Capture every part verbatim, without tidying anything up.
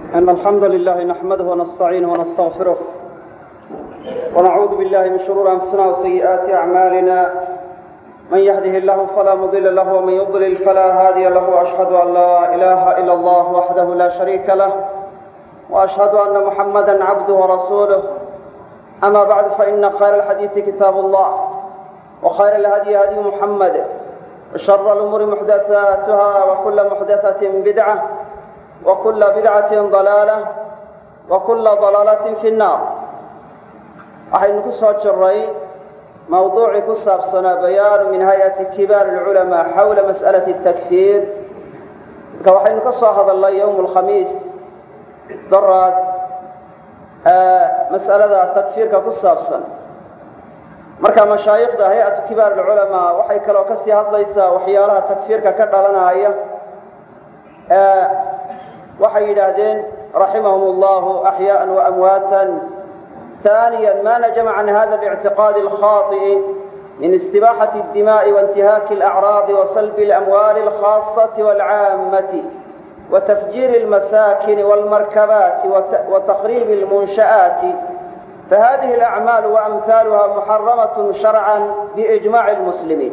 إن الحمد لله نحمده ونستعينه ونستغفره ونعوذ بالله من شرور أنفسنا وسيئات أعمالنا من يهده الله فلا مضل له ومن يضلل فلا هادي له وأشهد أن لا إله إلا الله وحده لا شريك له وأشهد أن محمدا عبده ورسوله أما بعد فإن خير الحديث كتاب الله وخير الهدي هدي محمد وشر الأمور محدثاتها وكل محدثة بدعة وكل بدعة ضلالة وكل ضلالة في النار. waxaynu ku soo jiray mawduuci ku saabsanaa bayaan min hay'ati kibaar ulama hawla mas'alati at-takfir. marka waxaynu ka soo hadalnay yawm al-khamiis darad mas'alada takfirka ku saabsan. marka mashaayikda hay'atu kibaar ulama waxay kale ka sii hadlaysaa waxyaalaha takfirka ka dhalanaya ee waxay yiraahdeen rahimahumullahu ahya'an wa amwatan. ثانيا ما نجم عن هذا الاعتقاد الخاطئ من استباحة الدماء وانتهاك الأعراض وسلب الأموال الخاصة والعامة وتفجير المساكن والمركبات وتخريب المنشآت، فهذه الأعمال وأمثالها محرمة شرعا بإجماع المسلمين.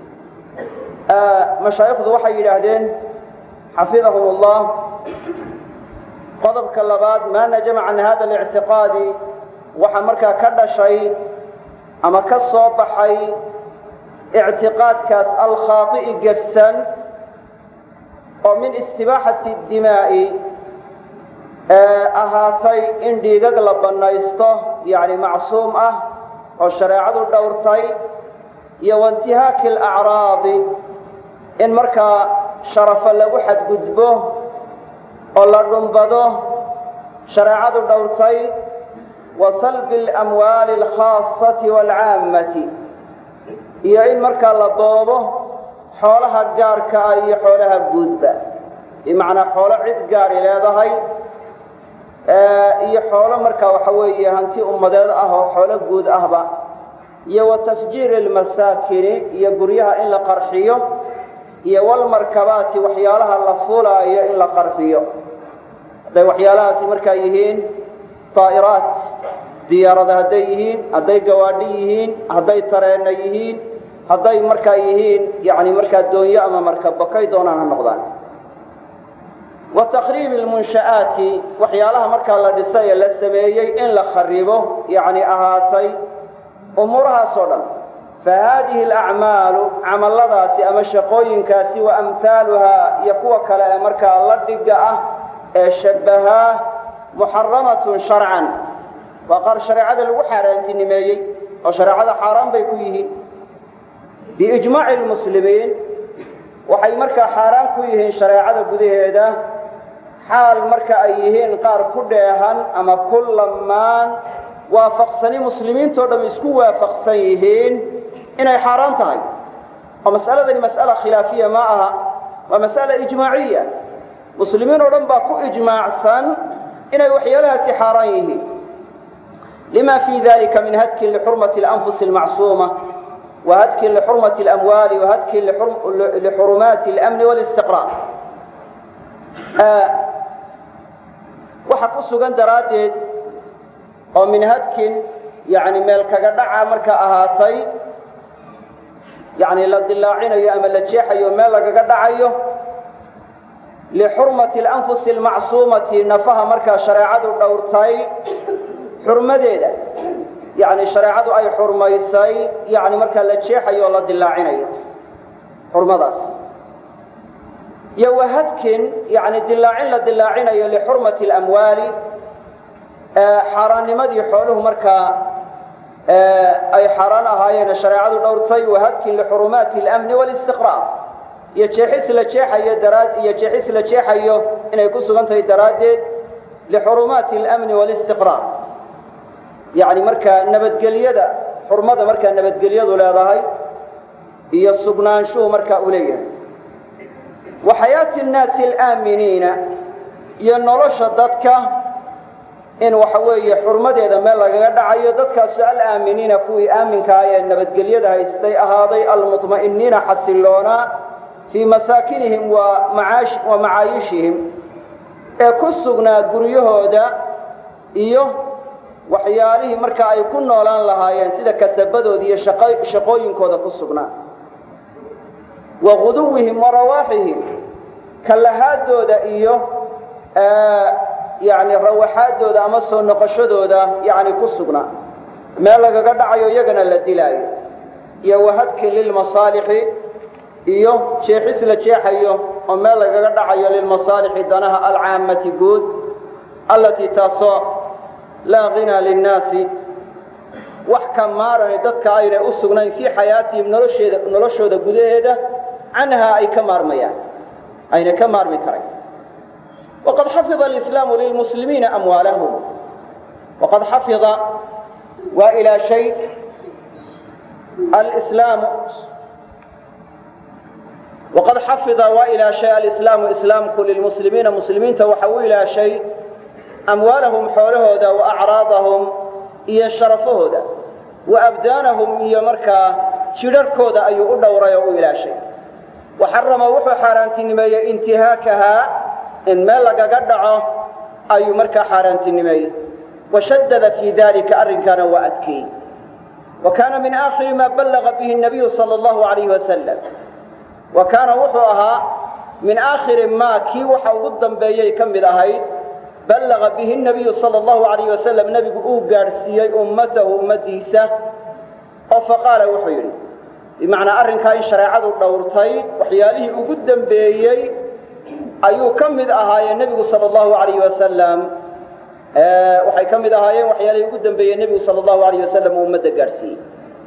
آه مشايخ وحي الأهدين حفظهم الله قضب كاللباد ما نجم عن هذا الاعتقاد waxa markaa ka dhashay ama ka soo baxay i'tiqaadkaas al-khaati' gafsan oo min istibaaxati ad-dimaa'i ahaatay in dhiigag la banaysto yani macsuum ah oo shareecadu dhowrtay iyo wantihaaki al-a'raadi in markaa sharafa lagu xadgudbo oo la dhumbado shareecadu dhowrtay وسلب الأموال الخاصة والعامة iyo in marka la boobo xoolaha gaarka ah iyo xoolaha guudba imaana xoolo cid gaar leedahay ee iyo xoolo marka waxa weeye hanti ummadeed ah oo xoolo guud ahba iyo wa tafjiir al masaakin iyo guryaha in la qarxiyo iyo wal markabaati waxyaalaha la fuulaayo in la qarxiyo day waxyaalahaasi marka yihiin طائرات ديارada haday yihiin haday gawaadhi yihiin haday tareena yihiin haday marka yihiin yaani marka doonyo ama marka bakay doonaan noqdaan wa taqrib al munshaati waxyaalaha marka la dhisay la sameeyay in la kharibo yaani ahaatay umuraha soo dhan فهذه الأعمال عملadaasi ama shaqooyinkaasi wa amthaaluha iyo kuwa kale ee marka la dhiga ah ee shabaha محرمة شرعا وقال شريعة الوحارة نميي وشريعة حرام بيكويه بإجماع المسلمين وحي مركا حرام كويه شريعة بذيه هذا حال مركا أيهين قار كدهان أما كل ما وافقسني مسلمين تودم يسكو وافقسنيهين إنها حرام تاي ومسألة دي مسألة خلافية معها ومسألة إجماعية مسلمين ودم باكو إجماع سن إنه وحيالها سحاريه لما في ذلك من هتك لحرمة الأنفس المعصومة وهتك لحرمة الأموال وهتك لحرم لحرمات الأمن والاستقرار. آه وحكو سجن درادد ومن هتك يعني ملك جدع مرك أهاتي يعني للدلاعين يأمل الجيح يومال جدع أيه لحرمة الأنفس المعصومة نفها مركا شريعة دورتاي حرمديدا يعني شريعة أي حرميساي يعني مركا لجيحة يولا دلاعيني حرمداس يوهدكن يعني دلاعين لدلاعيني لحرمة الأموال آه حراني مدي حوله مركا آه أي حرانها يعني شريعة دورتاي وهدكن لحرمات الأمن والاستقرار يجحس لجحية دراد يجحس لجحية إن يكون سجنته درادة لحرمات الأمن والاستقرار يعني مركا نبت جليدة حرمة مركا نبت جليدة ولا ضهي هي السجنان شو مركا أولية وحياة الناس الآمنين ينولش ضدك إن وحوي حرمة إذا ما لقى دعية ضدك سؤال آمنين كوي آمن كاية نبت جليدة هيستي هذي المطمئنين حسلونا في مساكنهم ومعاش ومعايشهم ee ku sugnaa guryahooda iyo waxyaalihii marka ay ku noolaan lahaayeen sida kasabadooda iyo shaqooyinkooda ku sugnaa wa quduwihim wa rawaaxihim kalahaadooda iyo yani rawaxaadooda ama soo noqoshadooda yani ku sugnaa meel lagaga dhacayo iyagana la dilaayo iyo wahadkin lilmasaalixi iyo jeexis la jeexayo oo meel lagaga dhacayo lilmasaalixi danaha alcaamati guud allatii taasoo laa ghinaa linnaasi wax ka maaranay dadka aynay u sugnayn fii xayaatihim nolosheeda noloshooda gudaheeda canhaa ay ka maarmayaan aynay ka maarmi karayn waqad xafida alislaamu lilmuslimiina amwaalahum waqad xafida waa ilaa shay alislaamu waqad xafida waa ilaa shay alislaamu islaamku lilmuslimiina muslimiinta waxa u ilaa shay amwaalahum xoolahooda wa acraadahum iyo sharafahooda wa abdaanahum iyo markaa jidharhkooda ayuu u dhowray oo u ilaashay waxarama wuxuu xaaraantinimeeyey intihaakahaa in meel lagaga dhaco ayuu markaa xaaraantinimeeyey washaddada fii dalika arrinkaana waa adkeeyey wa kaana min aakhiri maa ballaga bihi nabiyu sala allahu alayhi wasalam wa kaana wuxuu ahaa min aakhiri maa kii waxa ugu dambeeyey ka mid ahayd ballaga bihi nabiyu sala allahu alayh wasalam nebigu uu gaadhsiiyey ummatahu ummadiisa oo faqaala wuxuu yidhi bimacnaa arrinkaa in shareecadu dhowrtay waxyaalihii ugu dambeeyey ayuu ka mid ahaayeen nebigu sala allahu alayh wasalam waxay ka mid ahaayeen waxyaalihii ugu dambeeyey nebigu sala allahu alayh wasalam uu ummadda gaadhsiiyey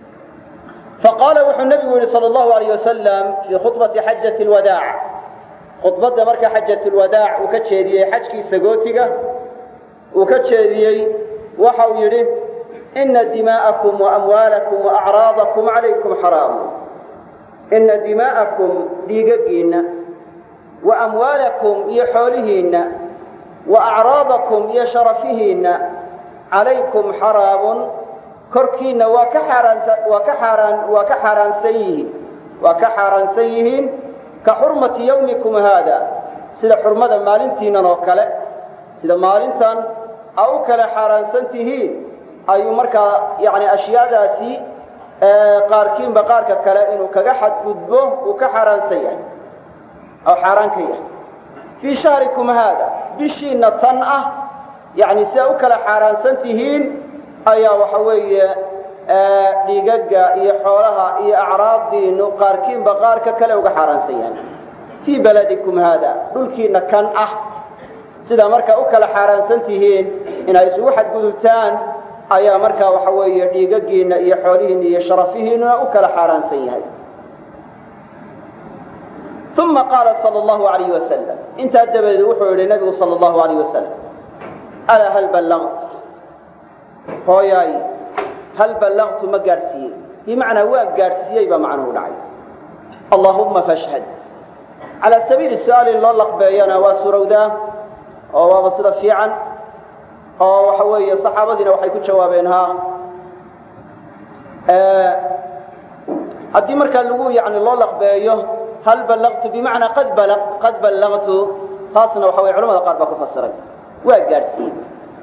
faqaala wuxuu nebigu yidhi sala allahu alayh wasalam fii khudbati xajati lwadaac khudbadda marka xajatulwadaac uu ka jeediyey xajkiisa gootiga uu ka jeediyey waxa uu yidhi ina dimaa'akum waamwaalakum waacraadakum calaykum xaraamun ina dimaa'akum dhiigaggiinna wa amwaalakum iyo xoolihiinna wa acraadakum iyo sharafihiinna calaykum xaraamun korkiinna waa ka xaaraanta waa ka xaaraan waa ka xaaraansan yihiin waa ka xaaraansan yihiin ka xurmati yawmikum haada sida xurmada maalintiinnan oo kale sida maalintan aa u kale xaaraansan tihiin ayuu markaa yani ashyaadaasi qaarkiinba qaarka kale inuu kaga xadgudbo uu ka xaaraansan yahay oo xaaraan ka yahay fii shahrikum haada bishiinna tan ah yani si aa u kale xaaraansan tihiin ayaa waxa weeye dhiigagga iyo xoolaha iyo acraaddiinu qaarkiinba qaarka kale uga xaaraansan yahay fii baladikum haada dhulkiinna kan ah sidaa markaa u kala xaaraansan tihiin inay isugu xadgudubtaan ayaa markaa waxa weeye dhiigaggiinna iyo xoolihiinna iyo sharafihiinnuna u kala xaaraansan yahay uma qaala sala allahu alayh wasalam intaa dabadeed wuxuu yidhi nabigu sala allahu alayh wasalam alaa hal ballagt hooyaay hal ballaqtu ma gaadhsiiyey bimacnaa waa gaadhsiiyey baa macnuhu dhacay allahumma fashhad calaa sabiili su-aal in loo laqbeeyana waa surowdaa oo waaba sida fiican oo waxa weeye saxaabadiina waxay ku jawaabeen ha haddii markaa lagu yani loo laqbeeyo hal ballaqtu bimacnaa qad ballaq qad ballaqtu taasna waxa weye culamada qaar baa ku fasiray waa gaadhsiiyey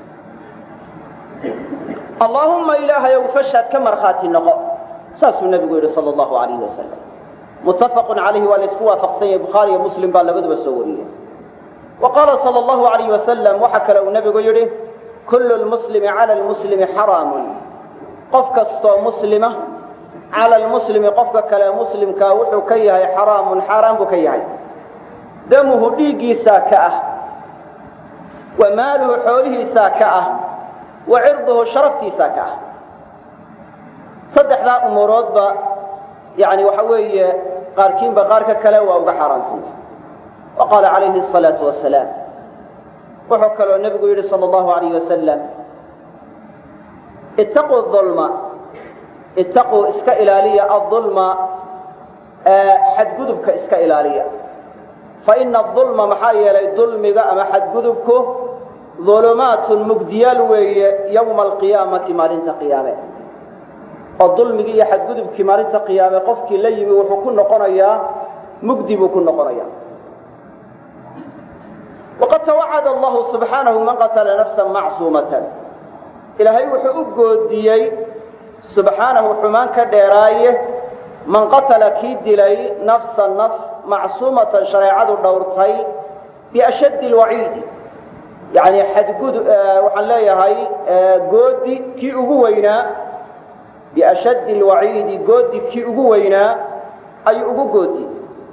allaahumma ilaahayow fashhad ka markhaati noqo saasuu nebigu yidhi sala allahu alayhi wasalam muttafaqun calayhi waa la isku waafaqsan yahay bukhaari iyo muslim baa labaduba soo wariyey wa qaala sala allahu alayhi wasalam waxa kale uu nebigu yidhi kullu lmuslimi cala lmuslimi xaraamun qof kastoo muslima cala lmuslimi qofka kale muslimkaa wuxuu ka yahay xaraamun xaaraan buu ka yahay damuhu dhiiggiisaa ka ah wa maaluhu xoolihiisaa ka ah wa cirduhu sharaftiisaa ka ah saddexdaa umuuroodba yani waxa weeye qaarkiinba qaarka kale waa uga xaaraansanyahay wa qaala calayhi asalaatu wasalaam wuxuu kaloo nebigu yidhi sala allahu alayh wasalam ittaquu ulma ittaquu iska ilaaliya aulma xadgudubka iska ilaaliya faina aulma maxaa yeelay dulmiga ama xadgudubku ulumaatun mugdiyaal weeye yowma alqiyaamati maalinta qiyaame oo dulmigii iyo xadgudubkii maalinta qiyaame qofkii la yimi wuxuu ku noqonayaa mugdi buu ku noqonayaa waqad tawacada allahu subxaanahu man qatala nafsan macsuumatan ilaahay wuxuu u goodiyey subxaanahu xumaan ka dheeraaye man qatala kii dilay nafsan naf macsuumatan shareecadu dhowrtay biashaddi alwaciidi yani xadgud waxaan leeyahay goodi kii ugu weynaa biashaddi alwaciidi goodi kii ugu weynaa ayuu ugu goodiyey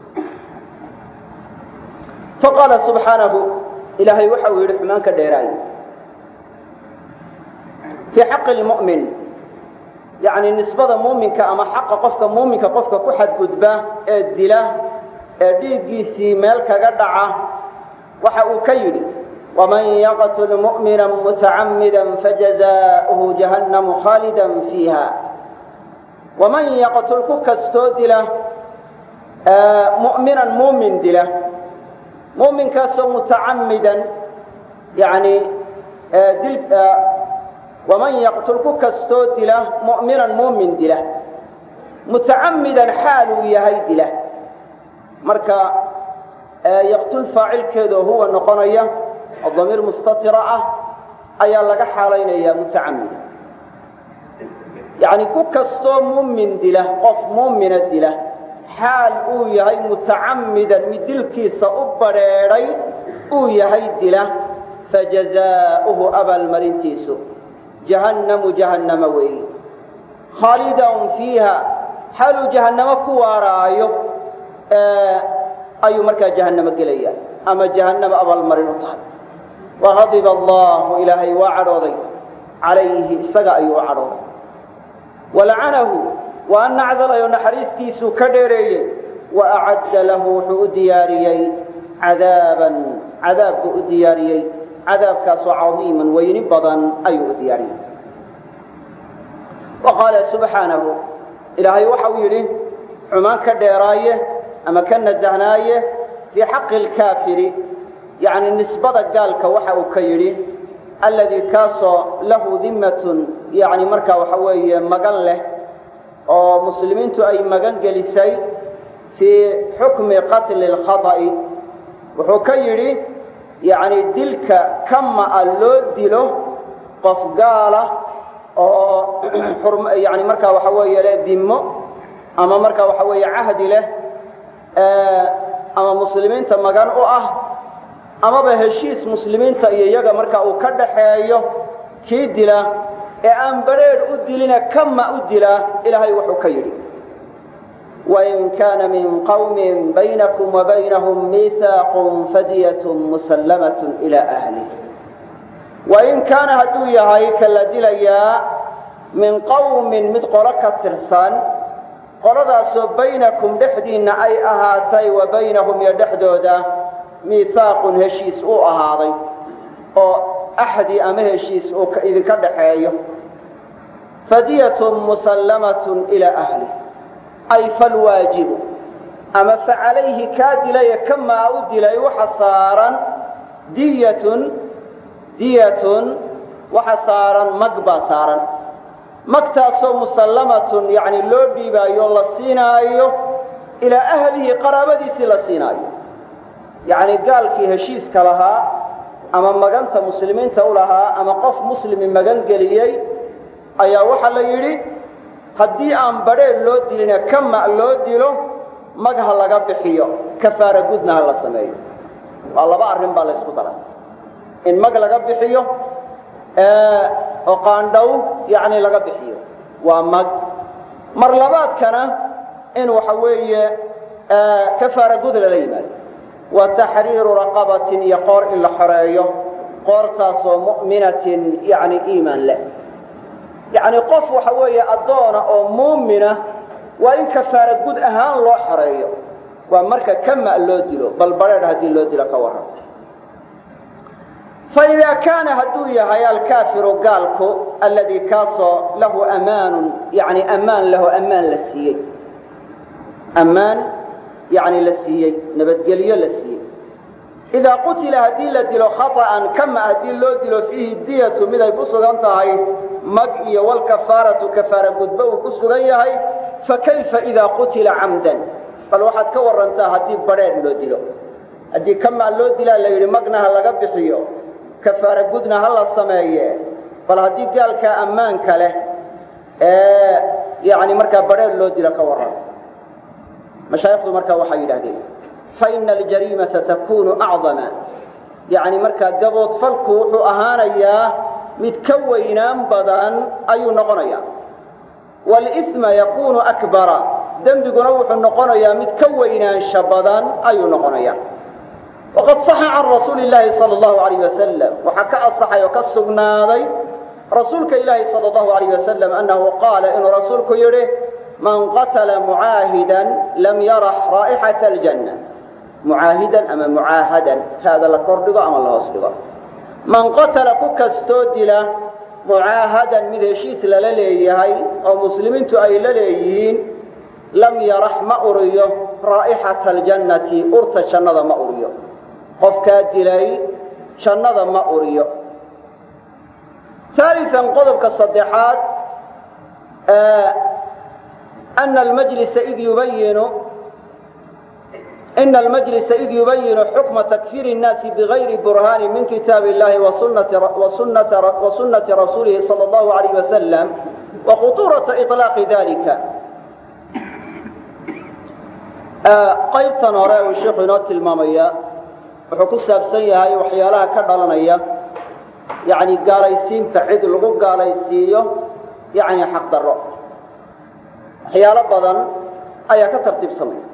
faqaala subxaanahu ilaahay waxa uu yidhi xumaan ka dheeraaye fii xaqi lmu'min yani nisbada muuminka ama xaqa qofka muuminka qofka ku xadgudba ee dila ee dhiiggiisii meel kaga dhaca waxa uu ka yidhi waman yaqtul mu'mina mutacamida fajazaؤuhu jahannamu khaalidan fiiha waman yaqtul ku kastoo dila mu'minan muumin dila muuminkaasoo mutacamidan yani dil waman yaqtul ku kastoo dila mu'minan muumin dila mutacamidan xaal uu yahay dila marka yaqtul faacilkeedo huwa noqonaya oo damiir mustatira ah ayaa laga xaalaynaya mutacamida yani ku kastoo muumin dila qof muumina dila xaal uu yahay mutacamidan mid dilkiisa u badrheedhay uu yahay dila fajazaa'uhu abaalmarintiisu jahannamu jahannama weeyi khaalidan fiiha xaaluu jahannamo ku waaraayo ayuu markaa jahannamo gelaya ama jahannama abaalmarin u tahay waqadiba allahu ilaahay waa cadhooday calayhi isaga ayuu u cadhooday walacanahu waa nacdalayo naxariistiisuu ka dheereeyey wa acadda lahu wuxuu u diyaariyey cadaaban cadaab buu u diyaariyey cadaabkaasoo cadiiman weyni badan ayuu u diyaariyey wa qaala subxaanahu ilaahay waxa uu yidhi xumaan ka dheeraaye ama ka nasahnaaye fii xaqi alkaafiri yani nisbada gaalka waxa uu ka yidhi alladii kaasoo lahu dimmatun yani markaa waxa weeye magan leh oo muslimiintu ay magan gelisay fii xukmi qatli اlkhada'i wuxuu ka yidhi yani dilka kama'a loo dilo qof gaala oo yani markaa waxa weeye leh dimmo ama markaa waxa weeye cahdi leh ama muslimiinta magan u ah amaba heshiis muslimiinta iyo iyaga markaa uu ka dhaxeeyo kii dila ee aan badrheedh u dilina kama u dilaa ilaahay wuxuu ka yidhi wain kaana min qawmin baynakum wabaynahum miihaaqun fadiyatun musallamatun ilaa ahlih wain kaana hadduu yahay ka la dilayaa min qawmin mid qolo ka tirsan qoladaasoo baynakum dhexdiinna ay ahaatay wa baynahum iyo dhexdooda miihaaqun heshiis uu ahaaday oo axdi ama heshiis uu idinka dhaxeeyo fadiyatun musallamatun ilaa ahlih ay falwaajibu ama facalayhi kaa dilaya kamaa u dilay waxa saaran diyatun diyatun waxa saaran mag baa saaran magtaasoo musallamatun yani loo dhiibaayo la siinaayo ilaa ahlihi qaraabadiisii la siinaayo yani gaalkii heshiiska lahaa ama maganta muslimiinta u lahaa ama qof muslimi magan geliyey ayaa waxaa la yidhi haddii aan badrheedh loo dilina kama loo dilo mag ha laga bixiyo kafaara gudna ha la sameeyo waa laba arrin baa la ysku daray in mag laga bixiyo oo qaandhow yani laga bixiyo waa mag mar labaadkana in waxa weeye kafaara gud lala yimaado wa taxriiru raqabatin iyo qoor in la xoreeyo qoortaasoo mu'minatin yani iimaan leh yani qof waxa weeye addoona oo muumina waa in kafaara gud ahaan loo xoreeyo waa marka kama loo dilo bal badrheedh haddii loo dilo ka warran فإذا كان هدو يهي الكافر قالكو الذي كاسو له أمان يعني أمان له أمان للسيي أمان يعني للسيي نبتقليه للسيي إذا قتل هدي لدلو خطأ كما هدي لدلو فيه الدية ماذا يقصد أنت هاي مقئي والكفارة كفارة قدبه قصد هاي فكيف إذا قتل عمدا فالواحد كور أنت هدي بريد لدلو haddii ka maal loo dilaa la yidhi magna ha laga bixiyo kafaara gudna ha la sameeye bal haddii gaalkaa ammaanka leh ee yani markaa badheer loo dila ka warran mashaayikhdu markaa waxay yidhahdeen faina aljariimata takunu acdama yani markaa gaboodfalku wuxuu ahaanayaa mid ka weynaan badan ayuu noqonayaa wاlإثma yakunu akbara dembiguna wuxuu noqonayaa mid ka weynaansha badan ayuu noqonayaa waqad صaxa can rasuuli اllahi salى اllahu عalayه wasalam waxaa ka asaxay oo ka sugnaaday rasuulka ilaahi salى اllahu عalayه wasalam annahu qaala inuu rasuulku yidhi man qatla mucaahidan lam yarax raa'ixaةa اljanna mucaahidan ama mucaahadan haada la kordhigo ama la hoos dhigo man qatala ku kastoo dila mucaahadan mid heshiis lala leeyahay oo muslimiintu ay la leeyihiin lam yarax ma uriyo raa'ixata aljannati urta jannada ma uriyo qofkaa dilay jannada ma uriyo ثالثا qodobka saddexaad أن المجلس إذ يبين إن المجلس إذ يبين حكم تكفير الناس بغير برهان من كتاب الله وسنة, وسنة, وسنة رسوله صلى الله عليه وسلم وخطورة إطلاق ذلك qaybtan hore uu sheekhu inoo tilmaamaya wuxuu ku saabsan yahay waxyaalaha ka dhalanaya yani gaalaysiinta cid lagu gaalaysiiyo yani xaq darro waxyaalo badan ayaa ka tartiibsamaya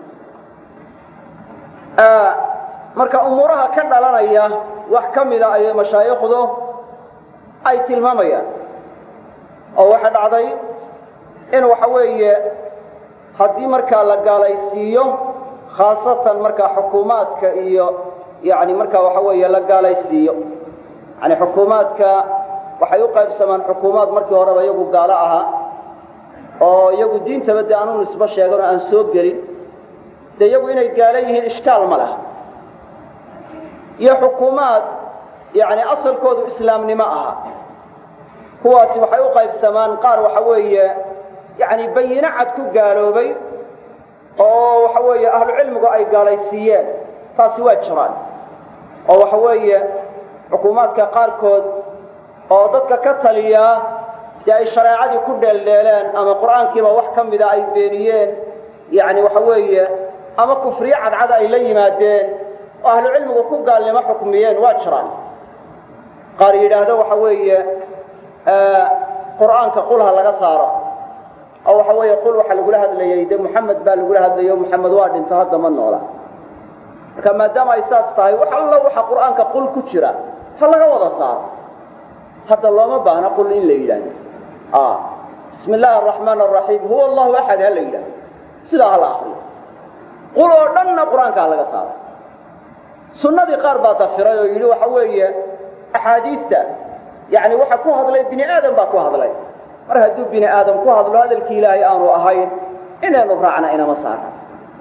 marka umuuraha ka dhalanaya wax ka mida ayay mashaayikhdu ay tilmaamayaan oo waxa dhacday in waxa weeye haddii markaa la gaalaysiiyo khaasatan markaa xukuumaadka iyo yani markaa waxa weeye la gaalaysiiyo yani xukuumaadka waxay u qaybsamaan xukuumaad markii horeba iyagu gaalo ahaa oo iyagu diintaba dee aanu nisbo sheegan oo aan soo gelin dee iyagu inay gaalo yihiin ishkaal ma laha iyo xukuumaad yani asalkoodu islaamnimo aha kuwaasi waxay u qaybsamaan qaar waxa weeye yani bayino cad ku gaaloobay oo waxa weeye ahlu cilmigu ay gaalaysiiyeen taasi waa jiraan oo waxa weeye xukuumaadka qaarkood oo dadka ka taliya dee ay shareecadii ku dheeldheeleen ama qur'aankiiba wax ka mida ay beeniyeen yani waxa weeye ama kufriye cadcad ay la yimaadeen oo ahlu cilmigu ku gaalnimo xukmiyeen waa jiraan qaar yidhaahdo waxa weeye qur'aanka qulha laga saaro oo waxa weeye qul waxa lagula hadlayay de muxamed baa lagula hadlayo muxamed waa dhinto hadda ma noola marka maadaama ay saas tahay wax alla waxa qur'aanka qul ku jira ha laga wada saaro hadda looma baahna qul in la yidhaahdo ah bismi illaahi araxmaan araxiim huwa allahu axad ha la yidhahdo sidaa ha la akriyo qul oo dhanna qur'aanka ha laga saaro sunnadii qaar baa dafiray oo yidhi waxa weeye axaadiista yani waxa ku hadlay bini aadam baa ku hadlay mar hadduu bini aadam ku hadlo hadalkii ilaahay aanu ahayn inaynu raacna inama saarna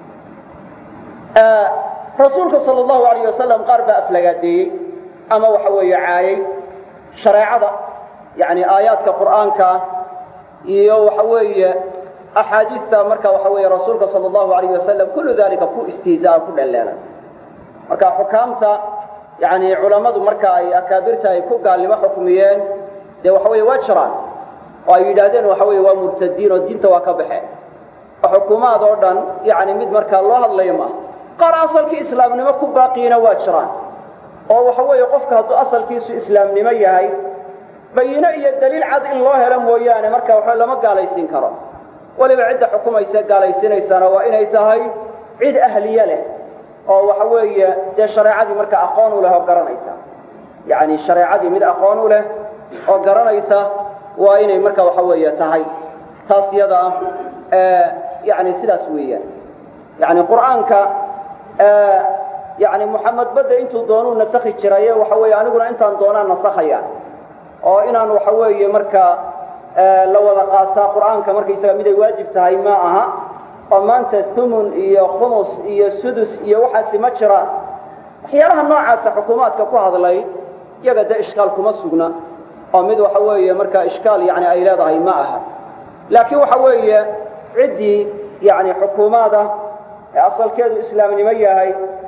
rasuulka sal allahu alayh wasalam qaar baa aflagaadeeyey ama waxa weeye caayay shareecada yani aayaadka qur'aanka iyo waxa weeye axaadiista marka waxa weeye rasuulka sal allahu alayh wasalam kullu dalika ku istihzaa ku dhaleela marka xukaamta yani culammadu marka ay akaabirta ay ku gaalnimo xukmiyeen dee waxa weeye waa jiraan oo ay yidhaahdeen waxa weeye waa murtadiin oo diinta waa ka baxeen oo xukuumaad oo dhan yani mid markaa loo hadlayo maaha qaar asalkii islaamnimo ku baaqiyina waa jiraan oo waxa weeye qofka hadduu asalkiisu islaamnimo yahay bayino iyo daliil cad in loo helo mooyaane marka waxa lama gaalaysiin karo waliba cidda xukumaysa gaalaysiinaysana waa inay tahay cid ahliye leh oo waxa weeye dee shareecadii marka aqoon u leh oo garanaysa yani shareecadii mid aqoon u leh oo garanaysa waa inay marka waxa weeye tahay taas yada ah yani sidaas weeyaan yani qur'aanka yani muxamed badda intuu doonuu nasakhi jiraye waxa weeye aniguna intaan doonaan nasakhaya oo inaan waxa weeye marka la wada qaataa qur'aanka markaysaga miday waajib tahay ma aha oo maanta thumun iyo khumus iyo sudus iyo waxaasi ma jiraan waxyaalaha noocaasa xukuumaadka ku hadlay iyaga dee ishkaal kuma sugna oo mid waxa weeye marka ishkaal yani ay leedahay ma aha laakiin waxa weeye ciddii yani xukuumaada ee asalkeedu islaamnimo yahay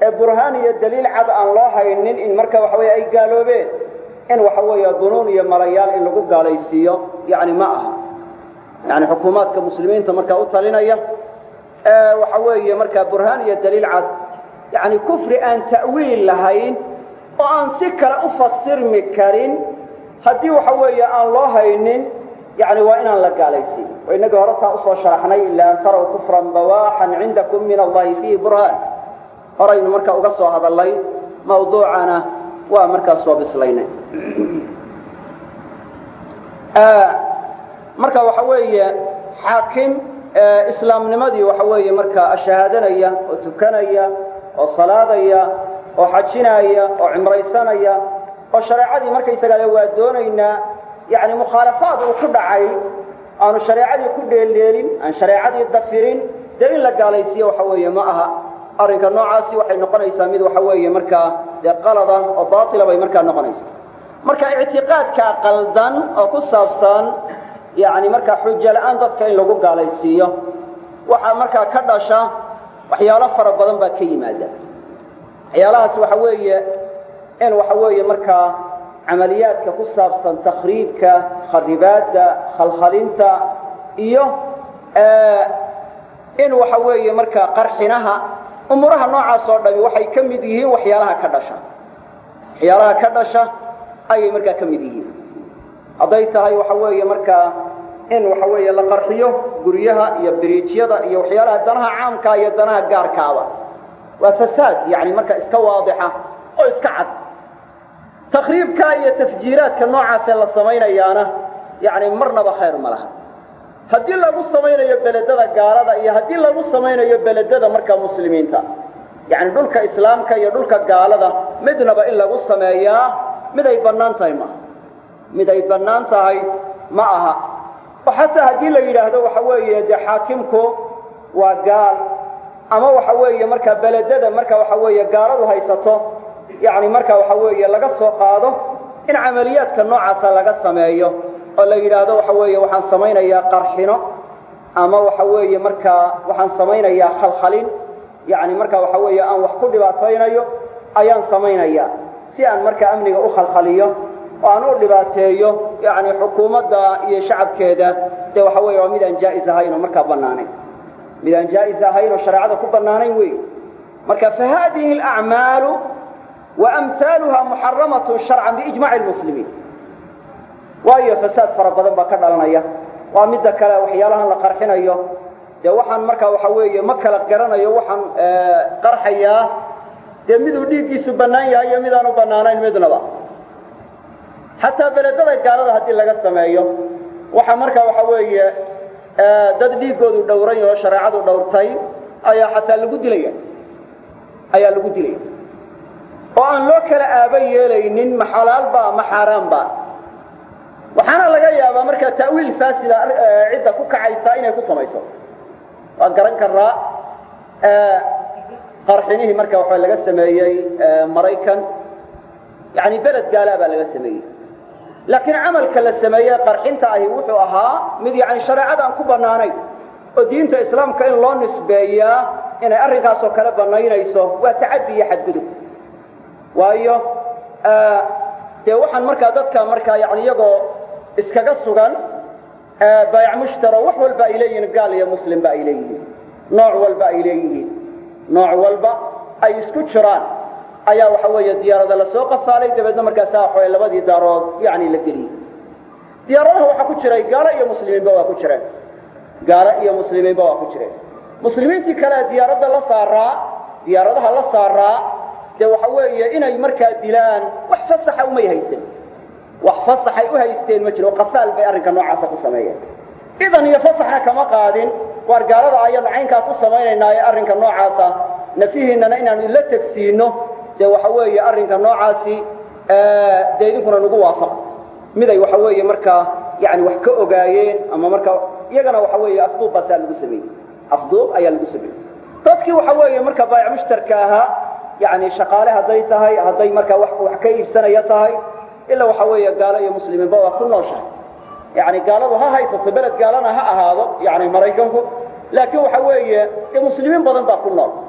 ee burhaan iyo daliil cad aan loo haynin in marka waxa weeye ay gaaloobeen in waxa weeye dunuun iyo malayaal in lagu gaalaysiiyo yani ma aha yani xukuumaadka muslimiinta marka u talinaya ee waxa weeye marka burhaan iyo daliil cad yani kufri aan ta'wiil lahayn oo aan si kale u fasirmi karin haddii waxa weeye aan loo haynin يعني وإن لا قاليسي وإن جارتها أصلا شرحنا إلا أن تروا كفرا بواحا عندكم من الله فيه برهان أرين مركا أقصوا هذا الليل موضوعنا ومركا صوبس لينا آه مركا وحوية حاكم آه إسلام نمدي وحوية مركا الشهادنية وتكنية والصلاة وحجنية وعمريسانية والشريعة مركا يسقى وادونينا يعني مخالفات وكل عاي أنا شريعة كل الليل عن شريعة الضفيرين دليل لقاليسية وحوية معها أرنك النوعاسي وحي نقنيس ميد وحوية مركا قلضا وباطلة بي مركا نقنيس مركا اعتقاد كقلدا أو كصافصان يعني مركا حجة لأن ضدكين لقو قاليسية وحا مركا كردشا وحيالا فربضان باكي ماذا حيالها سوحوية إن وحوية مركا عمليات كقصابصا تخريبك خربات خلخلينت إيوه آه إن وحوية مركا قرحناها أمورها نوعا صورنا وحي كمديه وحيالها كردشا حيالها كردشا أي مركا كمديه أضيتها وحوية مركا إن وحوية لقرحيه قريها يبريتيضا يوحيالها دانها عامكا يدانها قاركاوا وفساد يعني مركا اسكا واضحة أو اسكا عد تخريب كاية تفجيرات كالنوعة سيلا الصمين ايانا يعني مرنا بخير ملها هدي الله الصمين يبلدد قاردا إيا هدي الله الصمين يبلدد مركا مسلمين تا يعني دولك إسلام كاية دولك قاردا مدنا بإلا الصمين مدى يبنان تاي ما مدى يبنان تاي معها وحتى هدي الله يلاهده وحوية دي حاكمكو وقال أما وحوية مركا بلدد مركا وحوية قاردا هايساتو يعني مركا وحوية لغا سو قادو إن عمليات كالنوعاسا لغا سمايو oo la yiraahdo waxa weeye waxaan sameeynayaa qarxino ama waxa weeye marka waxaan sameeynayaa khalkhalin yaani marka waxa weeye aan wax ku dhibaataynayo ayaan sameeynayaa si aan marka amniga u khalkhaliyo oo aan u dhibaateeyo yaani xukuumadda iyo shacabkeeda de waxa weeye waa mid aan jaa'iz ahayn marka banaanay mid aan jaa'iz ahayn shariicada ku banaanay weey marka fa hadhihi al-a'malu وأمثالها محرمة شرعا بإجماع المسلمين وهي فساد فربضان بكر لنا ومدة كلا وحيالها لقرحنا اياه ده وحن مركا وحوية مكة لقرنا اياه وحن قرح اياه ده مدو ديكي سبنان اياه مدانو بنانين مدنا با حتى بلدنا قالوا هدي لغا سمايو وحن مركا وحوية داد ديكو دورين وشريعة دورتين اياه حتى لقو دليا اياه لقو دليا وأن لو كلا آبي يلينين محلال با محرام با وحنا لغا يابا marka ta'wiil faasila cid ku kacaysa inay ku samayso waa garan karaa ee qarxinihi marka waxa laga sameeyay Mareykan yaani balad gaala ba laga sameeyay laakiin amalka la sameeyay qarxinta ahi wuxuu ahaa mid yaani shariicada aan ku banaanay oo diinta islaamka in loo nisbeeyaa inay arrinkaas oo kala banaynayso waa taaddi iyo xadgudub waayo ee de waxaan marka dadka marka yaani iyagoo iskaga sugan ee bay'u mushtara wax walba ilayeen gaal iyo muslim ba ilayeen nooc walba ilayeen nooc walba ay isku jiraan ayaa waxa weeye diyaarada la soo qafaalay dabadna marka saaxo labadii daarood yaani la geliyay diyaaradaha waxa ku jiray gaal iyo muslimiin ba ku jireen gaal iyo muslimiin ba ku jireen muslimiintii kala diyaarada la saaraa diyaaradaha la saaraa de waxa weeye inay marka dilaan wax fasaxa uma haysan wax fasaxa u haysteen ma jiro qafaal bay arrinka noocaas ku sameeyeen idan iyo fasaxa kama qaadin war gaalada ayaan caynka ku sameeynaa arrinka noocaas nafihiina inaan la tagsiino de waxa weeye arrinka noocaasi ee deedinkuna nagu waafaq miday waxa weeye marka yaani wax ka ogaayeen ama marka iyagana waxa weeye afduub basal lagu sameeyay afduub ayaa lagu sameeyay dadkii waxa weeye marka bay'u mushtarka aha يعني شقاله هذي تهاي هذي مركا وح وحكيف سنة يتهاي إلا وحوي قال يا مسلمين بوا كل نوشة يعني قالوا ها هاي ستبلد قالنا ها هذا يعني مريكنكم لكن وحوي يا مسلمين بدن بقول نار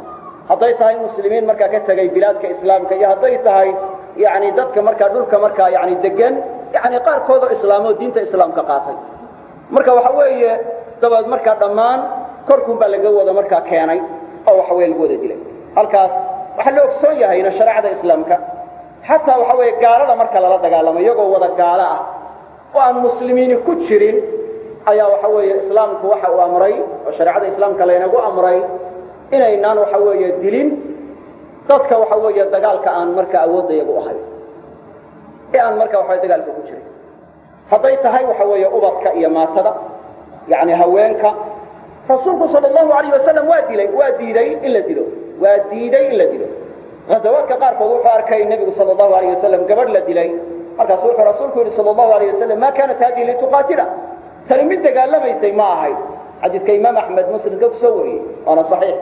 hadday tahay muslimiin markaa ka tagay bilaadka islaamka iyo hadday tahay yani dadka markaa dhulka markaa yani degan yani qaarkood oo islaamoo diinta islaamka qaatay marka waxa weeye dabaed markaa dhammaan korkun baa laga wada markaa keenay oo waxa weeye lagu wada dilay halkaas waxaa la ogsoon yahayna shareecada islaamka xataa waxa weeye gaalada marka lala dagaalamo iyagoo wada gaalo ah oo aan muslimiini ku jirin ayaa waxa weeye islaamku waxa uu amray oo shareecada islaamka laynagu amray inaynaan waxa weeye dilin dadka waxa weeye dagaalka aan marka awoodayaba u ahay ee aan marka waxa dagaalka ku jirin hadday tahay waxa weeye ubadka iyo maatada yani haweenka rasuulku sallallahu alayhi wasallam waa dilay waa diiday in la dilo waa diiday in la dilo غزواتك qaarkood wuxuu arkay nabigu sallallahu alayhi wasallam gabadh la dilay markaas wuxuu rasuulku yiri sallallahu alayhi wasallam ma kanat hadi li tuqatila tani mid dagaalameysay ma ahay hadithka imaam ahmed muslim ka soo wariyay ana sahih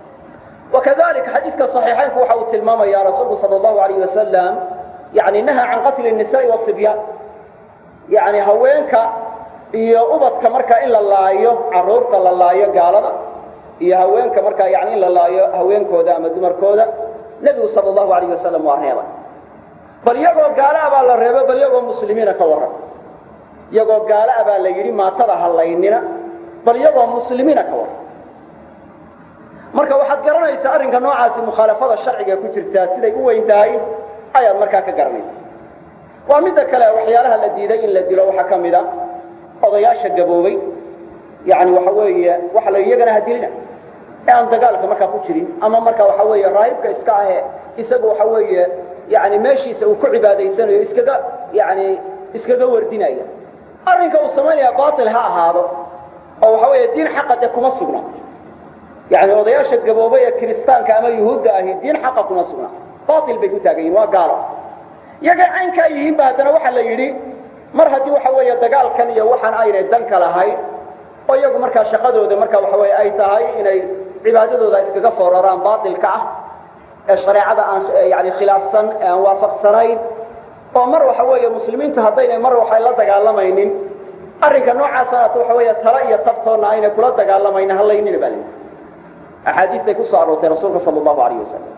وكذلك حديثك الصحيحين هو حاول تلمام يا رسول صلى الله عليه وسلم يعني نهى عن قتل النساء والصبيان يعني هوينك iyo ubadka marka in la laayo caruurta la laayo gaalada iyo haweenka marka yani in la laayo haweenkooda ama dumarkooda nabigu sallallahu alayhi wasallam waa reebay bal iyagoo gaala baa la reebay bal iyagoo muslimiina ka waran iyagoo gaala baa la yiri maatada halaynina bal iyagoo muslimiina ka waran marka waxaad garanaysaa arrinka noocaasi mukhalafada sharciga ku jirta siday u weyn tahay ayaad markaa ka garanaysaa waa mid kale waxyaalaha la diiday in la dilo waxa kamida odayaasha gaboobay yani waxa weeye waxa la iyagana hadilina aan dagaalka markaa ku jirin ama markaa waxa weeye raayibka iska ah isagu waxa weeye yani meeshiisa uu ku cibaadaysanayo iskaga yani iskaga wardinaya arrinka uu sameeyaa baatil ha ahaado oo waxa weeye diin xaqada kuma sugna yani odayaasha gaboobay ee kristaanka ama yahuudda ah diin xaqa kuma sugna baatil bay ku taagayeen waa gaalo yaga aynka yihiin baadana waxa la yiri mar hadii waxa weeye dagaalkan iyo waxaan aynay dan kala ahay oo iyagu markaa shaqadooda markaa waxa weeye ay tahay inay cibaadadooda iskaga fooraraan baatilka ah ee shariicada aan yani khilaafsan aan waafaqsanayn oo mar waxa weeye muslimiintu hadayna mar waxa la dagaalamaynin arrinka noocaas ah waxa weeye tala iyo tabtoona ayna kula dagaalamayna halaynina baalin ahadiista ku soo aroortay rasuulka sallallahu alayhi wasallam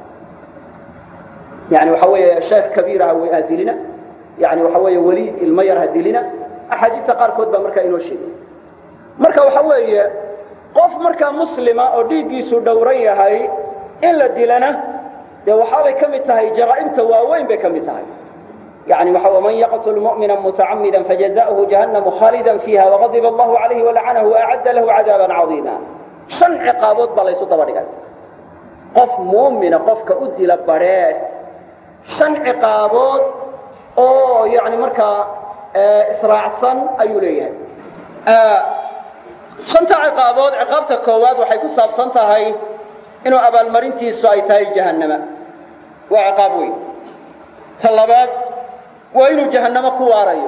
yani waxa weeye sheekh kabiir ah way adilina يعني waxa weeye waliid ilma yar hadilina ahadiisa qaar kood ba marka inoo sheegay marka waxa weeye qof marka muslima oo dhiigiisu dhowran yahay in la dilana de waxa ay kamid tahay jaraa'imta waaweyn bay kamid tahay يعني waxa man yaqtul mu'mina muta'ammidan fajazaohu jahannam khalidan fiha wa ghadiba Allahu alayhi wa la'anahu wa a'adda lahu 'adaban 'azima shan ciqaabod baa la isu daba dhigay qof mu'mina qofka u dila bareed shan ciqaabod oo yani marka israacsan ayuu leeyahay shanta ciqaabood ciqaabta koowaad waxay ku saabsan tahay inuu abaalmarintiisu ay tahay jahannama waa ciqaab weyn talabaad waa inuu jahannama ku waarayo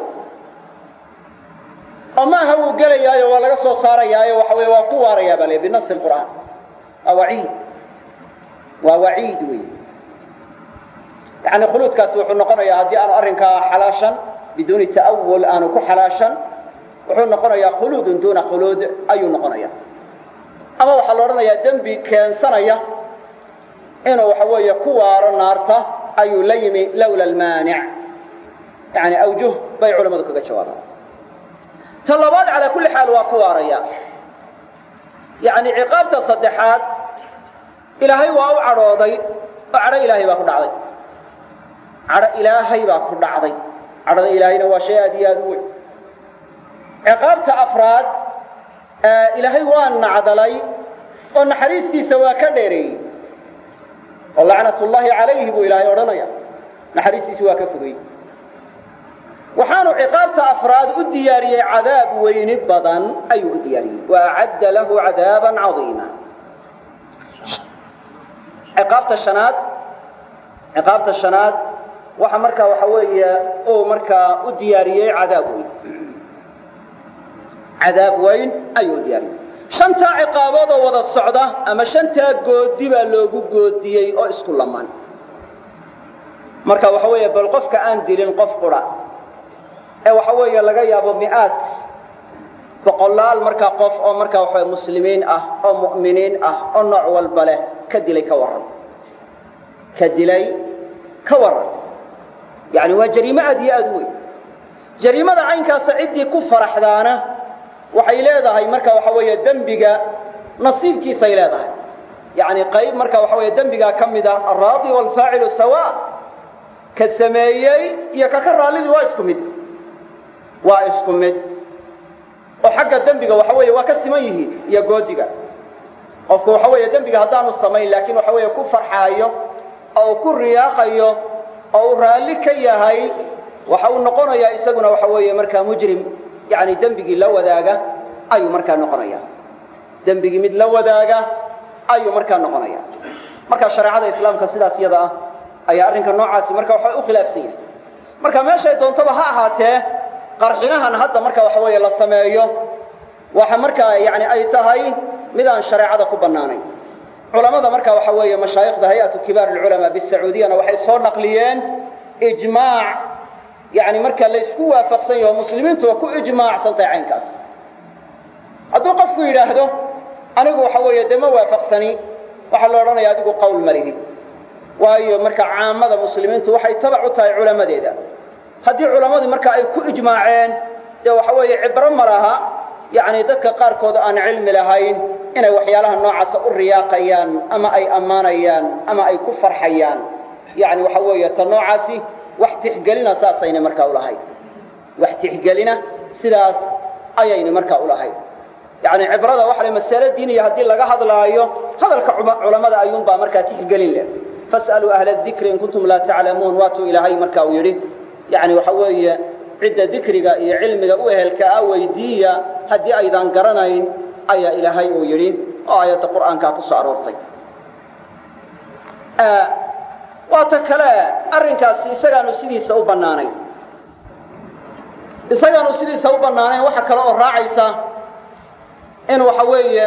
ama ha uu galayaayo waa laga soo saarayaayo waxa weeye waa ku waarayaa bale binas alquran awaid waa waid weyn يعني خلود كاس وحنا نقول يا هدي أنا أرنك حلاشا بدون تأول أنا كحلاشا وحنا نقول يا خلود دون خلود أي نقول يا أما وحلورنا يا دنبي كان سنة يا إنه وحوي كوار النارته أي ليمي لولا المانع يعني أوجه بيع علماء ذكر الشوارع طلبات على كل حال وكوار يا يعني عقابة الصدحات إلهي واو عراضي وعرى إلهي باكو دعضي عرى إلهي باكو دعضي عرى إلهينا وشيء ديادوي عقابة أفراد آه إلهي وان عدلي وان حريستي سوا كديري ولعنة الله عليه بو إلهي ورنيا نحريستي سوا كفري وحانوا عقابة أفراد الدياري عذاب وينب بدن أي الدياري وأعد له عذابا عظيما عقابة الشناد عقابة الشناد waxa marka waxa weeye oo marka u diyaariyay cadaab weyn cadaab weyn ayuu diyaariyay shanta ciqaabood oo wada socda ama shanta goodi baa loogu goodiyay oo isku lamaan marka waxa weeye bal qofka aan dilin qof qura ee waxa weeye laga yaabo mi'aad boqolaal markaa qof oo markaa waxa muslimiin ah oo mu'miniin ah oo nooc walba leh ka dilay ka waran ka dilay ka waran yani waa jariimo aad iyo aad weyn jariimada caynkaas cidii ku faraxdaana waxay leedahay marka waxa weeye dambiga nasiibkiisa ay leedahay yani qayb marka waxa weeye dambiga kamida ar-raadi wal faa'ilu sawa ka sameeyay iyo ka ka raalidi waa isku mid waa isku mid oo xagga dambiga waxa weeye waa ka siman yihiin iyo goodiga qofku waxa weeye dambiga hadaanu sameyn laakiin waxa weeye ku farxaayo oo ku riyaaqayo oo raali ka yahay waxa uu noqonayaa isaguna waxa weeye marka mujrim yani dambigi la wadaaga ayuu marka noqonaya dambigi mid la wadaaga ayuu marka noqonaya marka shariicada islaamka sidaas iyada ah ayaa arrinka noocaasi marka waxa u khilaafsan yahay marka meesha doontaba ha ahaatee qarxinahan hadda marka waxa weeye la sameeyo waxa marka yani ay tahay mid aan shariicada ku banaanay culimada marka waxa weeye mashaayikhda hay'atu kibaar ulama bisacuudiyana waxay soo naqliyeen ijmaac yani marka la isku waafaqsan yahay muslimiintu ku ijmaacsan tahay caynkaas hadduu qofku yiraahdo anigu waxa weeye dema waafaqsani waxa la oranayaa adigu qowl marihi waayo marka caamada muslimiintu waxay tabac u tahay culamadeeda haddii culamadu marka ay ku ijmaaceen de waxa weeye cibro malaha yani dadka qaarkood aan cilmi lahayn inay waxyaalaha noocaas u riyaaqayaan ama ay amaanayaan ama ay ku farxayaan yani waxa weeye ta noocaasi wax tixgelina saasayna marka u lahayd wax tixgelina sidaas ayayna marka u lahayd yani cibrada waxa la mas'ala diiniga hadii laga hadlaayo hadalka culimada ayuun baa marka tixgelin leh fasalu ahla dhikri in kuntum la ta'lamun wa tu ilahi marka u yiri yani waxa weeye cidda dhikriga iyo cilmiga u ehelka ah weydiiya hadii aydan garanayn ayaa ilaahay uu yiri oo aayada quraanka ku soo aroortay ee waata kale arrinkaasi isagaanu sidiisa u banaanay isagaanu sidiisa u banaanay waxa kale oo raacaysa in waxa weeye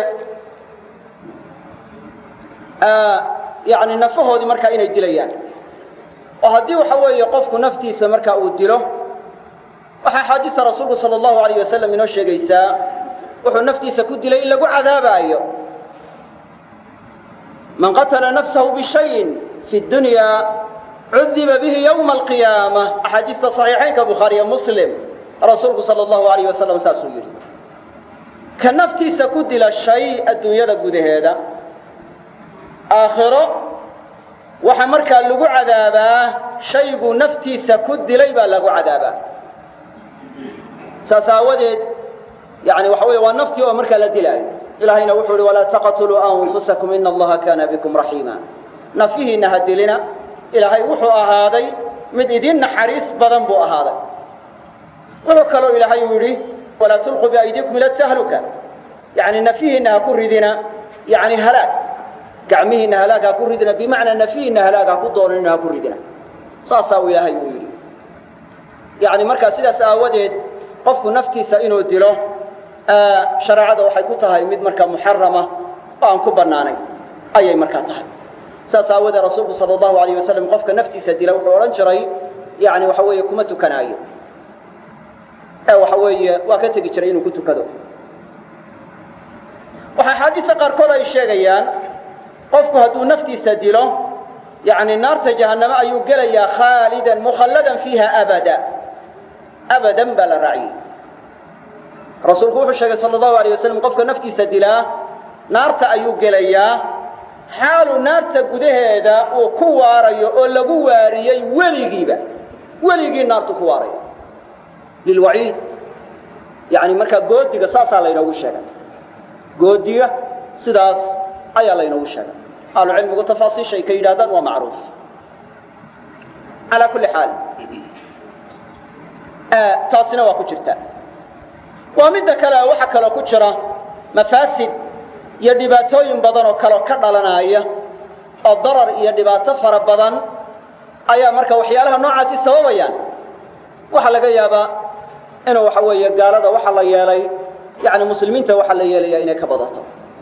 ee yani nafahoodi marka inay dilayaan oo hadii waxa weeye qofku naftiisa marka uu dilo waxa xadiis rasuulku sallallahu alayhi wasallam inoo sheegaysaa wuxuu naftiisa ku dilay in lagu cadaabayo man qatala nafsahu bi shay'in fi dunya udhiba bihi yawm al-qiyamah ahadith sahihayn bukhari wa muslim rasuulku sallallahu alayhi wasallam saasu yiri ka naftiisa ku dila shay adduunyada gudaheeda aakhiro waxa marka lagu cadaabaa shaygu naftiisa ku dilay baa lagu cadaabaa saasawadeed yani waxa weeye waa naftii oo marka la dilay ilaahayna wuxuu yiri wala taqtulu anfusakum inna allaha kana bikum rahima nafihina hadilina ilaahay wuxuu ahaaday mid idin naxariis badan buu ahaaday wuxuu kaloo ilaahay yiri wala tulqu bi aydikum ila tahluka yani nafihina ku ridina yani halaag gacmihina halaaga ku ridina bimaana nafihina halaaga ku doonina ku ridina saasa ilaahay uu yiri yani marka sidaas aawadeed qofku naftiisa inuu dilo shariicada waxay ku tahay mid marka muharrama oo aan ku banaanay ayay marka tahay saas aawadeed rasuulku sallallahu alayhi wasallam qofka naftiisa dila wuxuu oran jiray yani waxa weeye kuma tukanaayo ee waxa weeye waa ka tagi jiray inuu ku tukado waxa xadiis qaarkood ay sheegayaan qofku hadduu naftiisa dilo yani naarta jahannama ayuu gelayaa khaalidan mukhalladan fiha abada abadan bala ra'i rasuulku wuxuu sheegay sallallahu alayhi wasallam qofka naftiisa dilaa naarta ayuu gelayaa xaalu naarta gudaheeda uu ku waarayo oo lagu waariyay weligiiba weligii naartu ku waarayo lilwaciid yani marka goodiga saasaa la inoogu sheegay goodiga sidaas ayaa la inoogu sheegay ahlu cilmigu tafaasiishay ka yidhaahdaan waa macruuf ala kulli xaal taasina waa ku jirta waa midda kale waxa kale ku jira mafaasid iyo dhibaatooyin badan oo kale ka dhalanaya oo darar iyo dhibaato fara badan ayaa marka waxyaalaha noocaasi sababayaan waxa laga yaabaa inuu waxa weeye gaalada waxa la yeelay yani muslimiinta waxa la yeelaya inay ka badato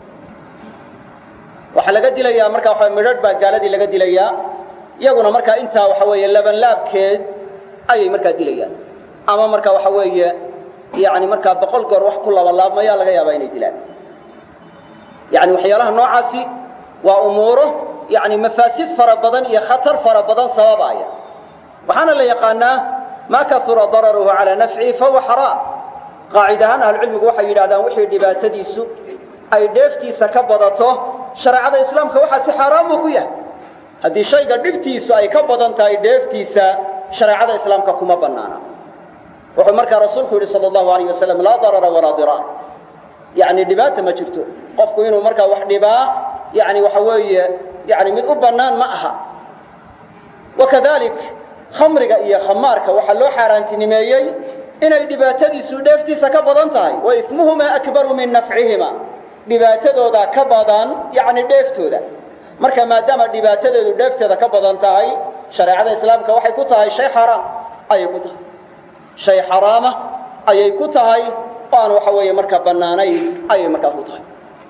waxa laga dilayaa marka waxa midhad baa gaaladii laga dilayaa iyaguna marka inta waxa weeye laban laabkeed ayay marka dilayaan ama marka waxa weeye yani markaa boqol goor wax ku labalaabmayaa laga yaabaa inay dilaan yani waxyaalaha noocaasi waa umuuro yani mafaasid fara badan iyo khatar fara badan sababaya waxaana la yaqaanaa ma kaura dararuhu calaa nafcihi fahuwa xaraam qaacidahaan ahlucilmigu waxay yidhahdaan wixii dhibaatadiisu ay dheeftiisa ka badato shareecada islaamka waxaa si xaaraan buu ku yahay haddii shayga dhibtiisu ay ka badan tahay dheeftiisa shareecada islaamka kuma bannaana wuxuu markaa rasuulku yidhi sala allahu alayh wasalam laa darara walaa diraar yani dhibaata ma jirto qofku inuu markaa wax dhibaa yani waxa weeye yani mid u bannaan ma aha wakadalik khamriga iyo khamaarka waxaa loo xaaraantinimeeyey inay dhibaatadiisu dheeftiisa ka badan tahay wa ismuhumaa akbaru min nafcihima dhibaatadooda ka badan yani dheeftooda marka maadaama dhibaatadeedu dheefteeda ka badan tahay shareecada islaamka waxay ku tahay shay xaraam ayay ku tahay shay xaraama ayay ku tahay oo aan waxa weeye marka bannaanayn ayay markaa ku tahay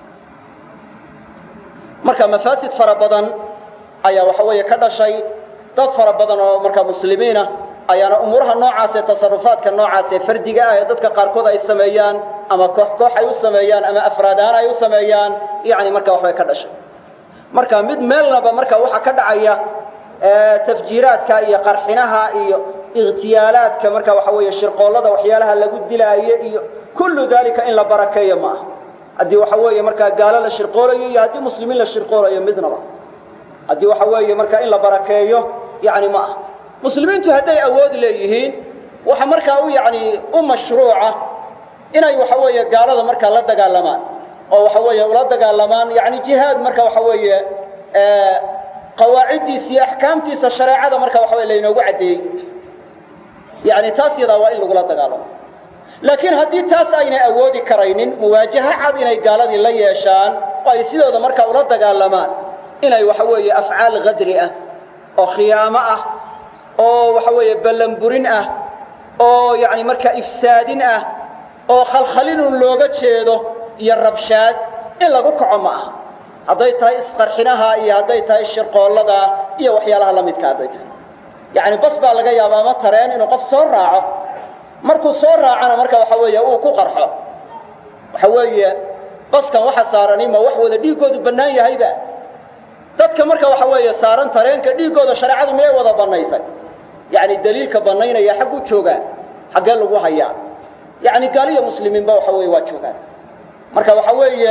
marka mafaasid fara badan ayaa waxa weeye ka dhashay dad fara badan oo marka muslimiina ayaana umuuraha noocaas ee tasarufaadka noocaas ee fardiga ah ee dadka qaarkood ay sameeyaan ama koox koox ay u sameeyaan ama afraadaan ay u sameeyaan yani marka waxbay ka dhashay marka mid meelnaba marka waxa ka dhacaya tafjiiraadka iyo qarxinaha iyo ikhtiyaalaadka marka waxa weeye shirqoolada waxyaalaha lagu dilaayo iyo kullu dalika in la barakeeyo ma aha haddii waxa weeye marka gaalo la shirqoolayo iyo haddii muslimiin la shirqoolayo midnaba haddii waxa weeye marka in la barakeeyo yani ma aha muslimiintu hadday awood leeyihiin waxa markaa u yani u mashruuca inay waxa weeye gaalada markaa la dagaalamaan oo waxa weeye ula dagaalamaan yani jihaad marka waxa weeye qawaaciddiisa iyo axkaamtiisa shareecada marka waxa weye laynoogu caddeeyey yani taas yadaa waa in lagula dagaalamo laakiin haddii taas aynay awoodi karaynin muwaajaha cad inay gaaladii la yeeshaan oo ay sidooda markaa ula dagaalamaan inay waxa weeye afcaal qadri ah oo khiyaamo ah oo waxa weeye ballanburin ah oo yani markaa ifsaadin ah oo khalkhalinun looga jeedo iyo rabshaad in lagu kaco ma aha hadday tahay isqarxinaha iyo hadday tahay shirqoollada iyo waxyaalaha la midka hadday tahay yani bas baa laga yaaba ama tareen inuu qof soo raaco markuu soo raacana marka waxa weeye uu ku qarxo waxa weeye baskan waxa saarani ma wax wada dhiigoodu bannaan yahayba dadka marka waxa weeye saaran tareenka dhiigooda shareecadu miyay wada bannaysay yani daliilka bannaynaya xagguu joogaa xaggee lagu hayaa yani gaaliya muslimiinba waxa weeye waa joogaan marka waxa weeye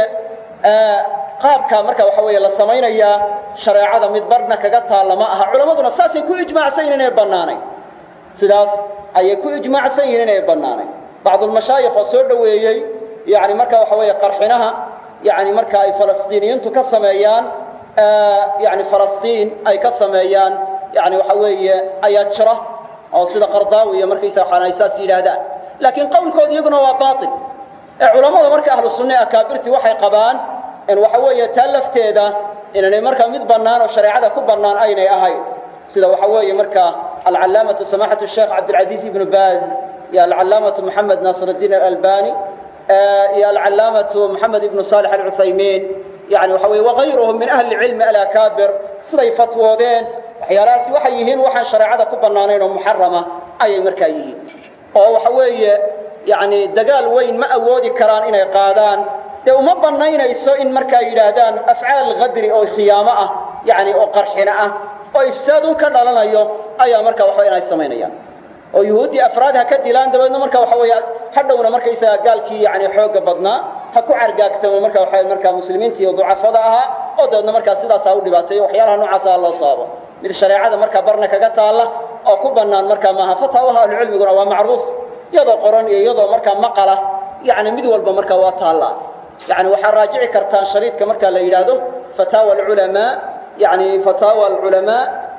qaabka marka waxa weeye la samaynayaa shareecada mid barna kaga taalla ma aha culammaduna saasay ku ijmaacsan yihiin inay bannaanayn sidaas ayay ku ijmaacsan yihiin inay bannaanayn bacdulmashaayikh oo soo dhoweeyey yani marka waxa weeye qarxinaha yani marka ay falastiiniyiintu ka sameeyaan yani falastiin ay ka sameeyaan yani waxa weeye ayaa jira oo sida qardaawi iyo markaysa waxaan ay saas yidhaahdaan laakiin qowlkooda iyaguna waa baatil ee culammada marka ahlu sunna akaabirtii waxay qabaan in waxa weeye taa lafteeda inaanay markaa mid bannaan oo shareecada ku bannaan aynay ahayn sida waxa weeye marka alcalaamatu samaxatu sheekh cabdilcaziiz ibnu baaz iyo alcalaamatu moxamed naasir addiin alalbani iyo alcalaamatu moxamed ibnu saalix alcuthaymiin yani waxa weye wagayruhum min ahli cilmi alakaabir siday fatwoodeen waxyaalahaasi waxay yihiin waxaan shareecada ku bannaanayn oo muxarama ayay markaa yihiin oo waxa weeye yani dagaal weyn ma awoodi karaan inay qaadaan dee uma bannaynayso in markaa yidhaahdaan afcaal qadri oo khiyaamo ah yani oo qarxina ah oo ifsaadun ka dhalanayo ayaa marka waxa inay samaynayaan oo yuhuuddii afraad ha ka dilaan dabeedna marka waxa weeye hadhowna markaysaga gaalkii yani xooga badnaa ha ku cargaagtamo marka waxa markaa muslimiintii ducafada ahaa oo dabeedna markaa sidaas ha u dhibaateeyo waxyaalaha noocaas ah loo sababo mid shareecada markaa barna kaga taalla oo ku bannaan markaa maaha fataawaha ahlucilmiguna waa macruuf iyadoo qoran iyo iyadoo markaa maqala yani mid walba markaa waa taallaa yani waxaa raajici kartaan shariidka marka la yidhaahdo fataawa alculamaa yani fataawa alculamaa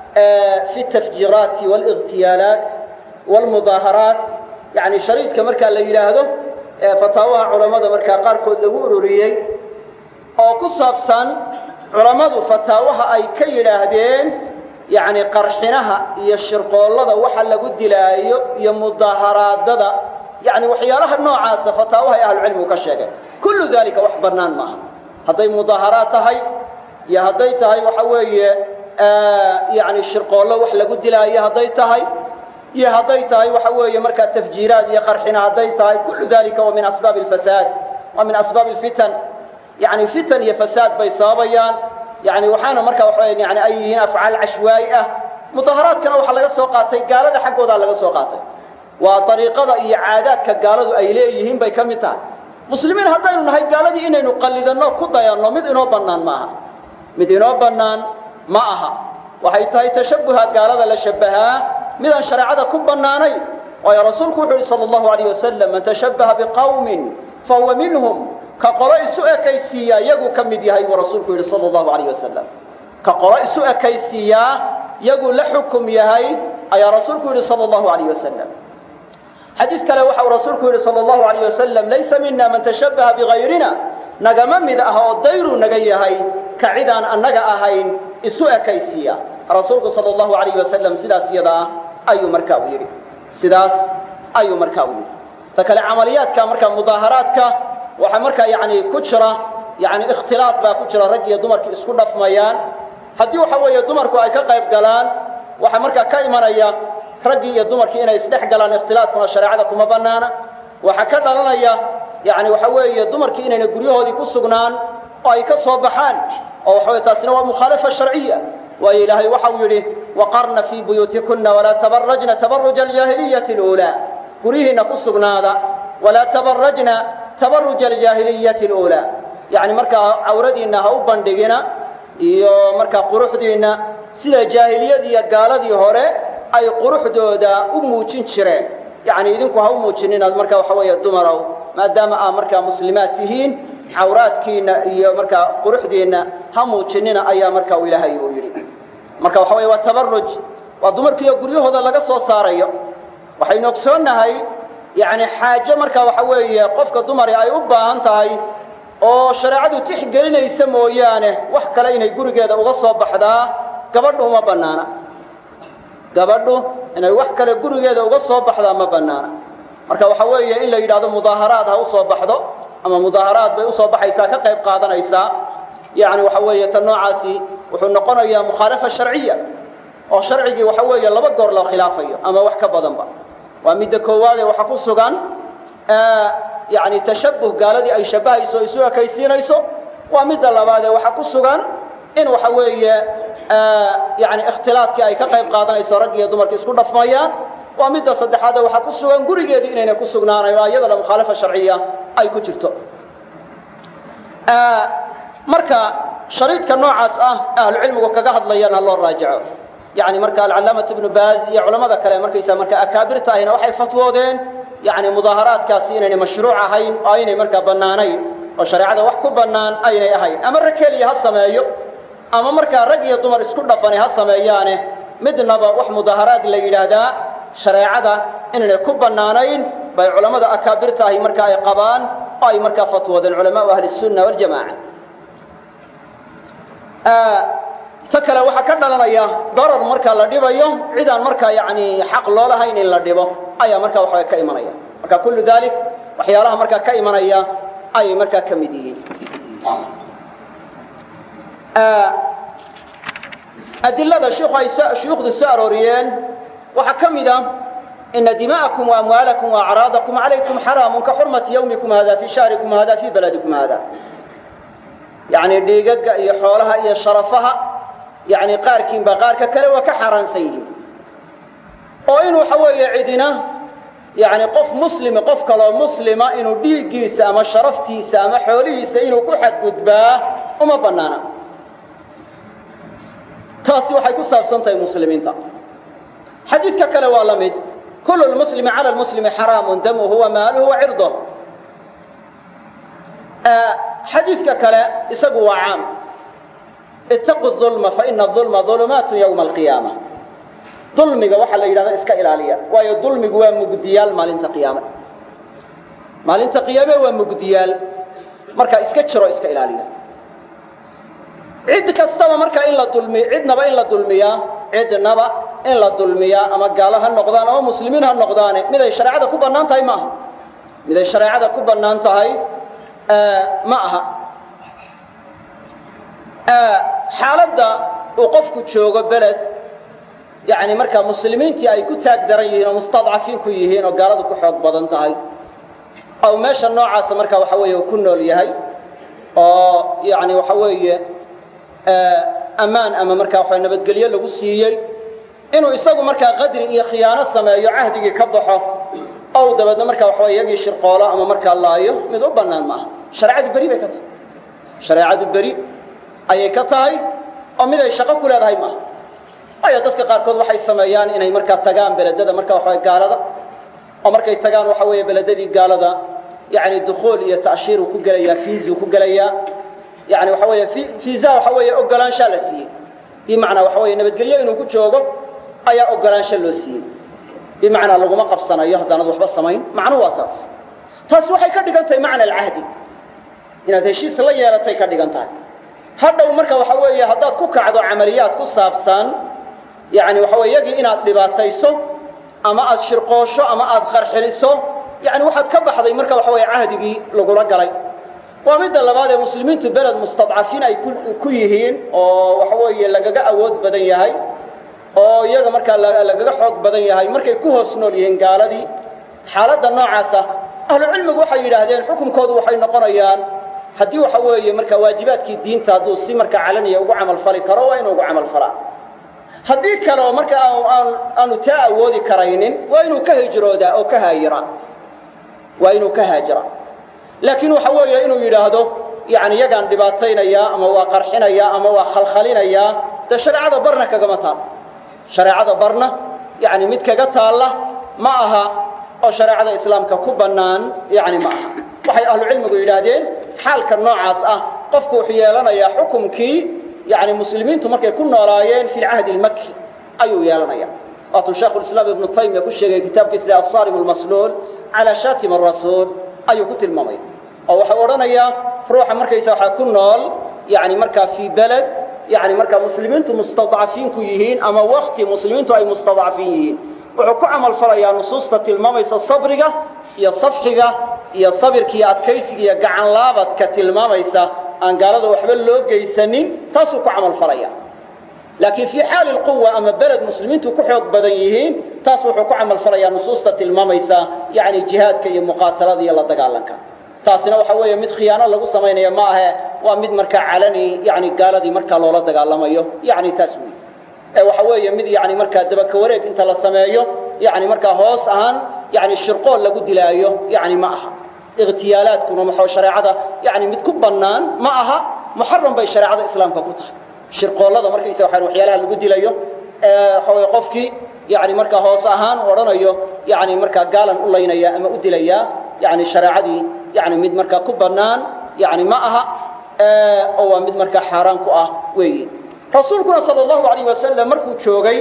fi tafjiiraati walightiyaalaat walmudaaharaat yani shariidka marka la yidhaahdo fataawaha culammada markaa qaarkood lagu ururiyey oo ku saabsan culammadu fataawaha ay ka yidhaahdeen yani qarxinaha iyo shirqoollada waxa lagu dilaayo iyo mudaaharaadada yani waxyaalaha noocaasa fataawaha ay ahlucilmigu ka sheegeen kullu dalika wax bannaan maaha hadday mudaaharaad tahay iyo hadday tahay waxa weeye yani shirqoollo wax lagu dilaayo hadday tahay iyo hadday tahay waxa weeye markaa tafjiiraad iyo qarxina hadday tahay kullu dalika wa min asbaab alfasaad wa min asbaab alfitan yani fitan iyo fasaad bay sababayaan yani waxaana markaa waxa weeye yani ay yihiin afcaal cashwaa'i ah mudaharaadkana waxaa laga soo qaatay gaalada xaggoodaa laga soo qaatay waa dariiqada iyo caadaadka gaaladu ay leeyihiin bay ka mid tahay muslimiin haddaynu nahay gaaladii inaynu qallidanno ku dayanno mid inoo bannaan ma aha mid inoo bannaan ma aha waxay tahay tashabbuha gaalada la shabbahaa midaan shareecada ku bannaanayn waayo rasuulku wuxuu yihi sala allahu alayh wasalam man tashabbaha biqawmin fahuwa minhum ka qolo isu ekaysiiyaa yaguu ka mid yahay buu rasuulku yidhi sala allahu alayh wasalam ka qolo isu ekaysiiyaa yaguu la xukum yahay ayaa rasuulku yidhi sala allahu alayh wasalam xadiid kale waxa uu rasuulku yidhi sala allahu alayh wasalam laysa mina man tashabbaha bigayrina nagama mid ah oo dayruu naga yahay ka cidaan annaga ahayn isu ekaysiiya rasuulku sala allahu alayh wasalam sidaas iyadaa ayuu markaa u yidhi sidaas ayuu markaa u yidhi ta kale camaliyaadka markaa mudaaharaadka waxaa markaa yani ku jira yani ikhtilaad baa ku jira rag iyo dumarkii isku dhafmayaan haddii waxa weeye dumarku ay ka qayb galaan waxaa markaa ka imanaya raggii iyo dumarkii inay isdhex galaan ikhtilaadkuna shareecada kuma bannaana waxaa ka dhalanaya yani waxa weeye dumarkii inayna guryahoodii ku sugnaan oo ay ka soo baxaan oo waxa weye taasina waa mukhaalafa sharciya waayo ilaahay waxa uu yidhi waqarna fii buyuutikunna walaa tabarajna tabaruja aljaahiliyati اluulaa guryihiinna ku sugnaada walaa tabarajna tabaruja aljaahiliyati اluulaa yani markaa cawradiinna ha u bandhigina iyo markaa quruxdiinna sida jaahiliyadiiyo gaaladii hore ay quruxdooda u muujin jireen yani idinku ha u muujininaad markaa waxa weeye dumarow maadaama aa markaa muslimaad tihiin cawraadkiinna iyo markaa quruxdiinna ha muujinina ayaa markaa uu ilaahay uu yidhi marka waxa weye waa tabaruj waa dumarkiiyo guryahooda laga soo saarayo waxaynu ogsoonnahay yani xaajo markaa waxa weeye qofka dumari ay u baahan tahay oo shareecadu tixgelinaysa mooyaane wax kale inay gurigeeda uga soo baxdaa gabadhu uma bannaana gabadhu inay wax kale gurigeeda uga soo baxdaa ma bannaana marka waxa weeye in la yidhahdo mudaaharaad ha u soo baxdo ama mudaaharaad bay usoo baxaysaa ka qayb qaadanaysaa yani waxa weeye ta noocaasi wuxuu noqonayaa mukhaalafa sharciya oo sharcigii waxa weeye laba goor loo khilaafayo ama wax ka badanba waa midda koowaade waxa ku sugan yani tashabbuh gaaladii ay shabbahayso isu ekaysiinayso waa midda labaadee waxa ku sugan in waxa weeye yani ikhtilaadkii ay ka qayb qaadanayso rag iyo dumarki isku dhafmayaan waa midda saddexaadee waxaa ku sugan gurigeedii inayna ku sugnaanayn oo iyadana mukhaalafa sharciya ay ku jirto marka shariidka noocaas ah ahlucilmigu kaga hadlayana loo raajaco yani marka alcalaamatu ibnu baaz iyo culamada kale markaysa marka akaabirta ahina waxay fatwoodeen yani mudaaharaadkaasi inaynay mashruuc ahayn oo aynay markaa bannaanayn oo shareecada wax ku bannaan aynay ahayn ama rag keliya ha sameeyo ama markaa rag iyo dumar isku dhafani ha sameeyaane midnaba wax mudaaharaad la yidhaahdaa shareecada inaynay ku bannaanayn bay culammada akaabirta ahi marka ay qabaan oo ay markaa fatwoodeen culamaau ahli sunna waljamaaca ta kale waxaa ka dhalanaya darar markaa la dhibayo cidaan markaa yani xaq loolahayn in la dhibo ayaa markaa waxaa ka imanaya marka kullu dalik waxyaalaha markaa ka imanaya ayay markaa ka mid yihiin adilada shuyuukhdu soo arooriyeen waxaa ka mid a ina dima'akum waamwaalakum waacraadakum calaykum xaraamun ka xurmati yawmikum hada fii shahrikum hada fii baladikum hada yani dhiigaga iyo xoolaha iyo sharafaha yani qaarkiinba qaarka kale waa ka xaaraansan yihiin oo in waxa weeye cidina yani qof muslimi qof kaloo muslima inuu dhiiggiisa ama sharaftiisa ama xoolihiisa inuu ku xadgudbaa uma bannaana taasi waxay ku saabsan tahay muslimiinta xadiidka kale waa la mid kullu lmuslimi cala lmuslimi xaraamun damuhu wa maaluhu wa cirduh xadiidka kale isagu waa caam ittaqu ulma faina ulma ulumaatu ywma alqiyaama dulmiga waxaa la yidhahda iska ilaaliya waayo dulmigu waa mugdiyaal maalinta qiyaame maalinta qiyaame waa mugdiyaal marka iska jiro iska ilaaliya cid kastaba markaa in la dulmi cidnaba in la dulmiyaa cidnaba in la dulmiyaa ama gaalo ha noqdaan ama muslimiin ha noqdaane miday shareecada ku bannaan tahay ma aha miday shareecada ku bannaan tahay ma aha xaaladda uu qofku joogo beled yani markaa muslimiintii ay ku taag daran yihiin oo mustadcafiin ku yihiin oo gaaladu ku xoog badan tahay aw meesha noocaasa markaa waxa weeye ku nool yahay oo yani waxa weeye ammaan ama markaa waxa nabadgelyo lagu siiyey inuu isagu markaa qadri iyo khiyaano sameeyo cahdigii ka baxo aw dabadna markaa waxa weeye yagii shirqoolo ama markaa laayo mid u bannaan maaha shareecadu beri bay ka tahay shareecadu beri ayay ka tahay oo mid ay shaqo ku leedahay maaha ayo dadka qaarkood waxay sameeyaan inay markaa tagaan beledada markaa waxa weeye gaalada oo markay tagaan waxa weeye beledadii gaalada yani dukhuul iyo ta'shiir uu ku gelayaa fiizi uu ku gelayaa yani waxa weeye fiiza waxa weeye ogolaanshaa la siiyey bimacnaa waxa weeye nabadgelyo inuu ku joogo ayaa ogolaansho loo siiyey bimacnaa laguma qabsanayo haddaanad waxba samayn macnuhu waa saas taasi waxay ka dhigan tahay macna alcahdi inaad heshiis la yeelatay ka dhigan tahay hadhow marka waxa weeye haddaad ku kacdo camaliyaad ku saabsan yani waxa weeye yagii inaad dhibaatayso ama aad shirqoosho ama aad qarxiliso yani waxaad ka baxday marka waxa weeye cahdigii lagula galay waa midda labaad ee muslimiintu beled mustadcafiin ay ku yihiin oo waxa weeye lagaga awood badan yahay oo iyaga markaa lagaga xoog badan yahay markay ku hoos nool yihiin gaaladii xaaladda noocaasa ahlucilmigu waxay yidhaahdeen xukunkoodu waxay noqonayaan haddii waxa weeye markaa waajibaadkii diinta hadduu si markaa calaniya ugu camal fali karo waa inuu ugu camal falaa haddii kale oo marka aanu taa awoodi karaynin waa inuu ka hijroodaa oo ka haayira waa inuu ka haajira laakiin waxa weeye inuu yidhaahdo yani yagaan dhibaataynayaa ama waa qarxinayaa ama waa khalkhalinayaa dee shareecada barna kagama taal shareecada barna yani mid kaga taalla ma aha oo shareecada islaamka ku bannaan yani ma aha waxay ahlucilmigu yidhaahdeen xaalka noocaas ah qofku wuxuu yeelanayaa xukumkii yani muslimiintu markay ku noolaayeen fi lcahdi lmaki ayuu yeelanaya waatuu shaikhu lislaam ibnu taymiya ku sheegay kitaabkiisa asaarim lmasluul calaa shatim arasuul ayuu ku tilmaamaya oo waxau odhanayaa ruuxa markaysa waxaa ku nool yani markaa fii beled yani markaa muslimiintu mustadcafiin ku yihiin ama wakti muslimiintu ay mustadcafiin yihiin wuxuu ku camal falayaa nusuusta tilmaamaysa sabriga iyo safxiga iyo sabirka iyo adkaysiga iyo gacan laabadka tilmaamaysa aan gaalada waxba loo geysanin taasuu ku camal falaya laakiin fii xaali lquwa ama beled muslimiintu ku xoog badan yihiin taas wuxuu ku camal falayaa nusuusta tilmaamaysa yani jihaadka iyo muqaatalada iyo la dagaalanka taasina waxa weeye mid khiyaano lagu samaynayo ma ahe waa mid markaa calani yani gaaladii markaa loola dagaalamayo yani taas wey ee waxa weeye mid yani markaa dabaka wareeg inta la sameeyo yani markaa hoos ahaan yani shirqool lagu dilaayo yani ma aha ikhtiyaalaadkuna waxa shareecada yani mid ku bannaan ma aha muxaram bay shareecada islaamka ku tahay shirqoollada markaysa waxaan waxyaalaha lagu dilayo ee waxa qofkii yani markaa hoos ahaan u odhanayo yani markaa gaalan u laynaya ama u dilaya yani shareecadii yani mid markaa ku bannaan yani ma aha oo waa mid markaa xaaraan ku ah weeyi rasuulkuna sala allahu alayh wasalam markuu joogay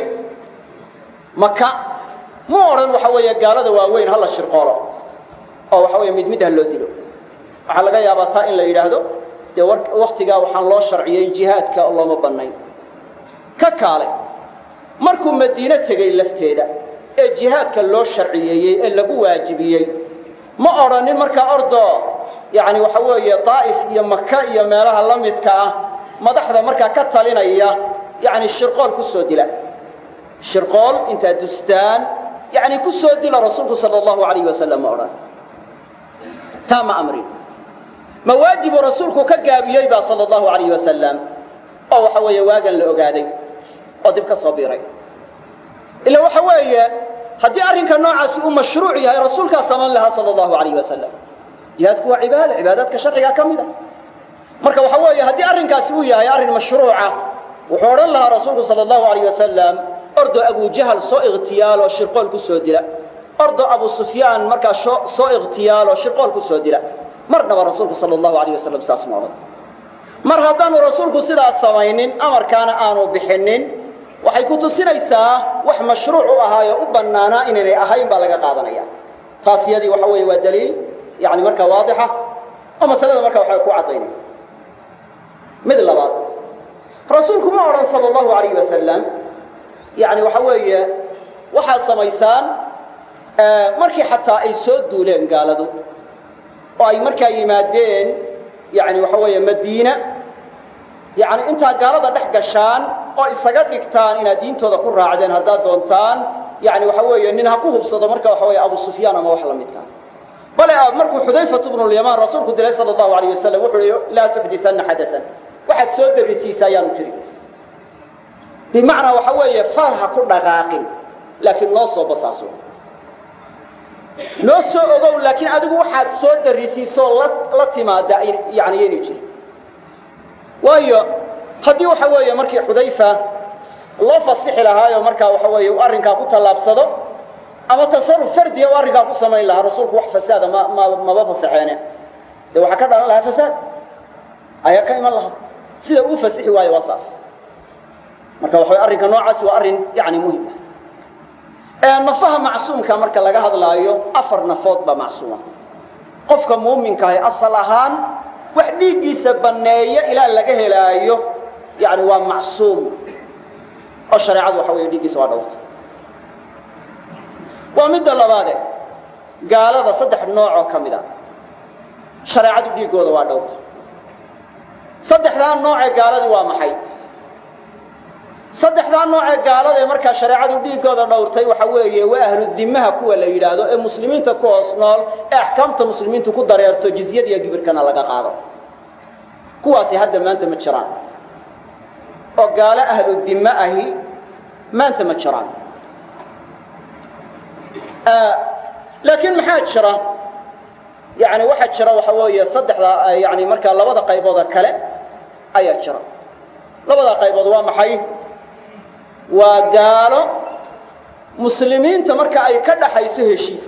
maka mu odhan waxa weeye gaalada waaweyn hala shirqoolo oo waxa weeye mid mid ha loo dilo waxaa laga yaabaa taa in la yidhaahdo dee waktigaa waxaan loo sharciyey jihaadka looma bannayn ka kaale markuu madiine tegey lafteeda ee jihaadka loo sharciyeeyey ee lagu waajibiyey ma odhanin markaa ordo yani waxa weeye daa'if iyo maka iyo meelaha la midka ah madaxda markaa ka talinaya yani shirqool ku soo dila shirqool intaad dustaan yani ku soo dila rasuulku sala allahu alayh wasalam ma odhan taa ma amrin ma waajibu rasuulku ka gaabiyey baa sala allahu alayh wasalam oo waxa weeye waagan la ogaaday oo dib ka soo biiray ila waxa weeye haddii arrinka noocaasi uu mashruuc yahay rasuulkaa samayn lahaa sala allahu alayh wasalam jihaadku waa cibaada cibaadaadka sharcigaa ka mid a marka waxa weeye haddii arrinkaasi uu yahay arrin mashruuca wuxuu odhan lahaa rasuulku sala allahu alayh wasalam ordo abujahal soo ikhtiyaalo shirqool ku soo dila ordo abu sufyaan markaa soo ikhtiyaalo shirqool ku soo dila marnaba rasuulku sala allahu alayh wasalam saas ma odhan mar haddaanu rasuulku sidaas samaynin amarkaana aanu bixinin waxay ku tusinaysaa wax mashruuc u ahaayo u bannaanaa inaynay ahayn baa laga qaadanaya taas iyadii waxa weeye waa daliil yani markaa waadixa oo masalada markaa waxay ku caddaynaya mid labaad rasuulku ma odhan sala allahu alayh wasalam yani waxa weeye waxaad samaysaan markii xataa ay soo duuleen gaaladu oo ay markaa yimaadeen yani waxa weeye madiina yani intaa gaalada dhex gashaan oo isaga dhigtaan inaad diintooda ku raacdeen haddaad doontaan yani waxa weeye nin ha ku hubsado marka waxa weeye abu sufyaan ama wax la midka bale markuu xudayfatu ibn al-yamaan rasuulku dilay sallallahu alayhi wasallam wuxuu yiri la tuhdithanna hadathan waxaad soo darisiisa ayaan tiri bimaana waxa weeye farha ku dhaqaaqin laakiin noo soo basaaso noo soo ogow laakiin adigu waxaad soo darisiiso la timaada yani yeeni jiri waayo haddii waxa weeye markii xudayfa loo fasixi lahaayo markaa waxa weeye uu arrinkaa ku tallaabsado ama tasarruf fardiya uu arrinkaa ku samayn lahaa rasuulku wax fasaada ma maba fasaxeene dee waxaa ka dhalan lahaa fasaad ayaa ka iman lahaa sida uu fasixi waayo waa saas marka waxa arrinka noocaas waa arrin yani muhiim ah nafaha macsuumka marka laga hadlaayo afar nafood ba macsuuma qofka muuminka ah asal ahaan wax dhiigiisa baneeya ilaa laga helaayo yani waa macsuum oo shariicadu waxa weeye dhiigiisa waa dhowrta waa midda labaad gaalada saddex nooc oo kamid ah shariicadu dhiigooda waa dhowrta saddexdaa nooc ee gaaladu waa maxay saddexdaa nooc ee gaalada ee markaa shariicadu dhiigooda dhowrtay waxa weeye waa ahlu dimaha kuwa la yiraahdo ee muslimiinta ku hoos nool ee ahkaamta muslimiintu ku dareerto jizyada iyo gibirkana laga qaado kuwaasi hadda maanta ma jiraan oo gaalo ahlu dima ahi maanta ma jiraan laakiin maxaa jira yani waxa jira waxa weeye saddexda yani markaa labada qaybood kale ayaa jira labada qaybood waa maxay waa gaalo muslimiinta marka ay ka dhaxayso heshiis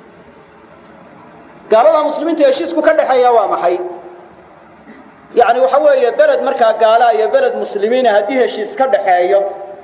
gaalada muslimiinta heshiisku ka dhaxeeya waa maxay yani waxa weeye beled markaa gaala iyo beled muslimiina haddii heshiis ka dhaxeeyo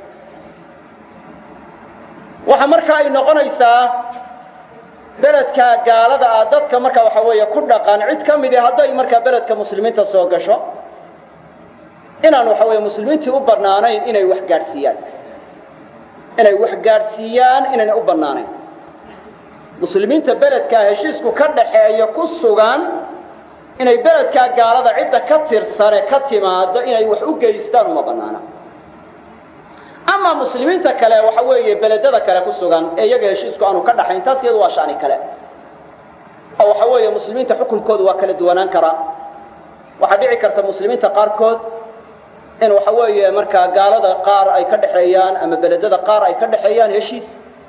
waxa markaa ay noqonaysaa beledka gaalada ah dadka marka waxa weeye ku dhaqan cid ka mid ah hadday markaa beledka muslimiinta soo gasho inaan waxa weeye muslimiintii u banaanayn inay wax gaarsiiyaan inay wax gaarsiiyaan inaan u banaanayn muslimiinta beledka heshiisku ka dhaxeeyo ku sugan inay beledka gaalada cid ka tirsane ka timaado inay wax u geystaan uma banaana ama muslimiinta kale waxa weeye beledada kale ku sugan ee iyaga heshiisku aanu ka dhaxayn taas iyadu waa shani kale oo waxa weeye muslimiinta xukunkoodu waa kala duwanaan kara waxa dhici karta muslimiinta qaarkood in waxa weeye marka gaalada qaar ay ka dhaxeeyaan ama beledada qaar ay ka dhaxeeyaan heshiis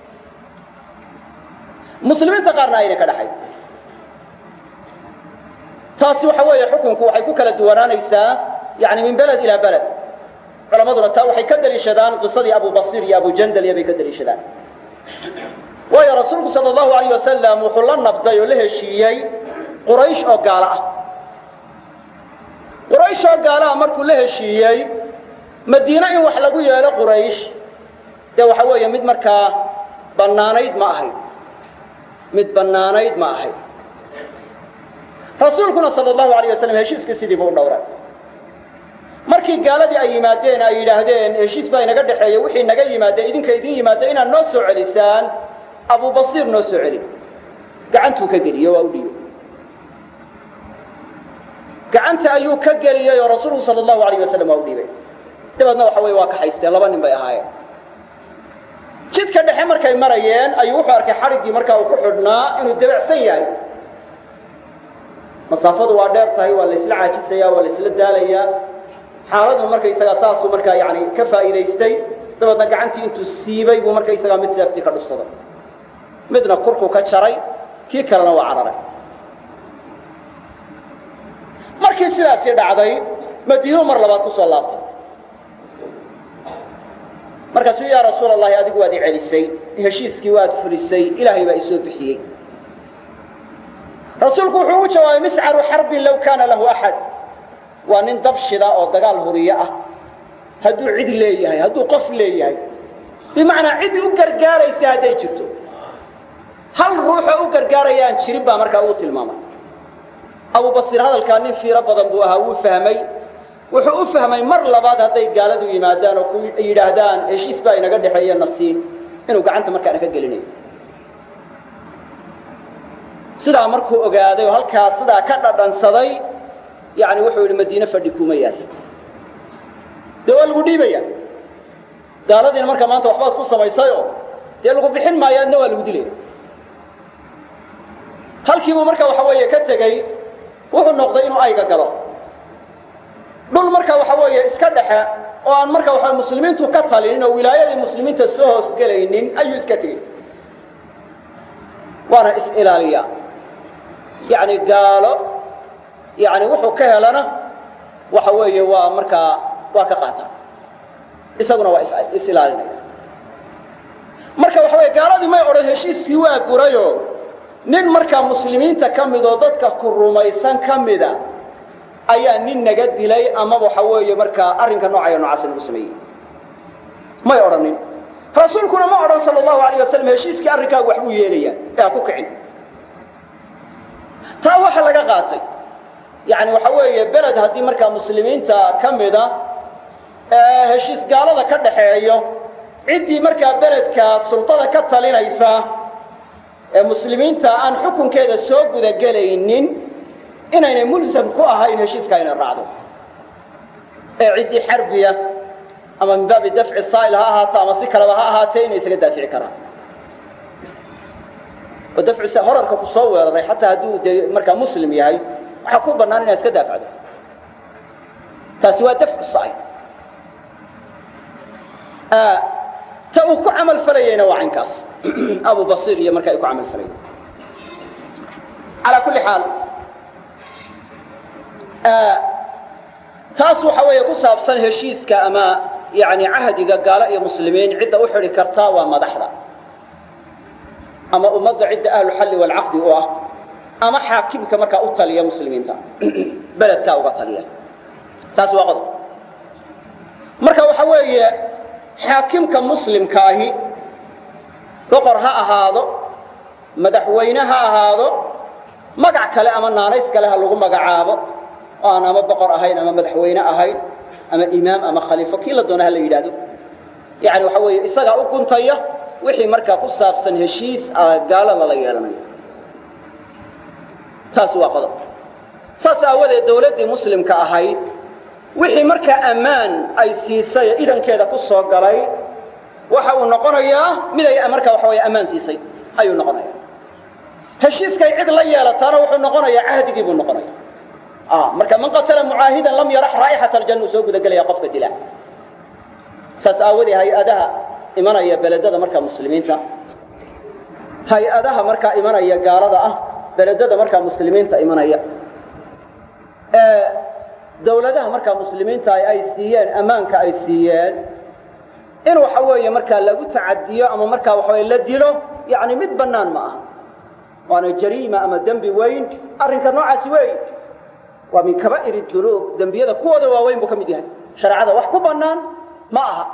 muslimiinta qaarna ayna ka dhaxay taasi waxa weeye xukunku waxay ku kala duwanaanaysaa yani min beled ila beled culamaduna taa waxay ka daliishadaan qisadii abu basiir iyo abu jandal iyo bay ka daliishadaan waayo rasuulku sala allahu alayh wasalam wuxuu la nabday oo la heshiiyey quraysh oo gaalo ah quraysh oo gaalo ah markuu la heshiiyey madiina in wax lagu yeelo quraysh dee waxa weeye mid markaa bannaanayd ma ahayd mid bannaanayd ma ahayd rasuulkuna sala allahu alayh wasalam heshiiskii sidii buu u dhowray markii gaaladii ay yimaadeen ay yidhaahdeen heshiis baa inaga dhexeeya wixii naga yimaadeen idinka idin yimaada inaad noo soo celisaan abu basiir noo soo celi gacantuu ka geliye waa u dhiibay gacanta ayuu ka geliyey oo rasuulku sala allahu alayh wasalam waa u dhiibay dabeedna waxa weye waa ka haysteen laba nin bay ahaayeen jidka dhexe markay marayeen ayuu wuxuu arkay xadhiggii markaa uu ku xidhnaa inuu dabacsan yahay masaafadu waa dheer tahay waa la isla caajisaya waa la isla daalayaa xaaladu markaysagaa saasuu markaa yani ka faa'iidaystay dabeedna gacantii intuu siibay buu markaysagaa mid seeftii ka dhufsaday midna kurku ka jaray kii kalena waa cararay markii sidaasii dhacday madiinu mar labaad ku soo laabtay markaasuu yaa rasuul allahi adigu waad i celisay heshiiskii waad fulisay ilaahay baa isoo bixiyey rasuulku wuxuu u jawaabay miscaru xarbin low kaana lahu axad waa nin dab shida oo dagaal huriye ah hadduu cid leeyahay hadduu qof leeyahay bimacnaa cid u gargaaraysa hadday jirto hal ruuxoo u gargaarayaan jirin baa markaa uu tilmaamay abu basiir hadalkaa nin fiiro badan buu ahaa wuu fahmay wuxuu u fahmay mar labaad hadday gaaladu yimaadaan oo ku yidhaahdaan heshiis baa inaga dhexeeya nasiib inuu gacanta markaana ka gelinayo sidaa markuu ogaaday oo halkaa sidaa ka dhadhansaday yani wuxuu yidhi madiine fadhi kuma yaalla dee waa lagu dhiibaya gaaladiina marka maanta waxbaad ku samaysayo dee lagu bixin maayo adna waa lagu dilaya halkiibuu marka waxa weeye ka tegey wuxuu noqday inuu ayga galo dhul marka waxa weeye iska dhexe oo aan marka waxa muslimiintu ka talin oo wilaayadii muslimiinta soo hoos galaynin ayuu iska tegey waana is ilaaliya yani gaalo yani wuxuu ka helana waxa weeye waa markaa waa ka qaata isaguna waa is ilaalinaya marka waxa weeye gaaladii may odhan heshiiskii waa burayo nin markaa muslimiinta ka mid oo dadka ku rumaysan ka mida ayaa nin naga dilay ama waxa weeye markaa arrinka noocayo noocaas lagu sameeyey may odhanin rasuulkuna ma odhan sala allahu alayh wasalam heshiiskii arrinkaagu wax buu yeelayaa ee ha ku kicin taa waxa laga qaatay yani waxa weeye beled haddii markaa muslimiinta ka mida ee heshiis gaalada ka dhaxeeyo ciddii markaa beledka sultada ka talinaysa ee muslimiinta aan xukunkeeda soo gudagelaynin inaynay mulsam ku ahayn heshiiska inay raacdo ee ciddii xarbiya ama min baabi dafci saa'il ha ahaato ama si kaleba ha ahaatee inay isaga daafici karaan oo dafci horarka ku soo weeraray xataa hadduu dee markaa muslim yahay waxaa ku bannaan inaad iska daafacdo taasi waa dafcu saa'il ta uu ku camal falayeyna waa caynkaas abu basiir iyo marka ay ku camal falayeen calaa kulli xaal taas waxa weeye ku saabsan heshiiska ama yani cahdiga gaalo iyo muslimiin cidda u xidhi kartaa waa madaxda ama ummadda cidda ahluxalli waalcaqdi u ah ama xaakimka markaa u taliya muslimiinta beledkaa uga taliya taas waa qodob marka waxa weeye xaakimka muslimka ahi boqor ha ahaado madaxweyne ha ahaado magac kale ama naanays kale ha lagu magacaabo oo aan ama boqor ahayn ama madaxweyne ahayn ama imaam ama khaliifo kii la doona ha la yidhaahdo yani waxa weeye isagaa u guntaya wixii markaa ku saabsan heshiis gaalada la yeelanayo taas waa qodob saas aawadeed dawladdii muslimka ahayd wixii markaa ammaan ay siisay idankeeda ku soo galay waxa uu noqonayaa mid ay markaa waxa weeye ammaan siisay ayuu noqonayaa heshiiskay cid la yeelataana wuxuu noqonayaa cahdigii buu noqonaya marka man qatala mucaahidan lam yarax raa'ixata aljanna soo gudagelaya qofka dila saas aawadee hay-adaha imanaya beledada markaa muslimiinta hay-adaha markaa imanaya gaalada ah beledada markaa muslimiinta imanaya ee dawladaha markaa muslimiinta ay siiyeen ammaanka ay siiyeen in waxa weeye markaa lagu tacadiyo ama markaa waxa weeye la dilo yani mid bannaan ma aha waana jariima ama dembi weyn arrinka noocaasi weyn waa min kabaa'ir dunuub dembiyada kuwooda waaweyn buu ka mid yahay shareecada wax ku bannaan ma aha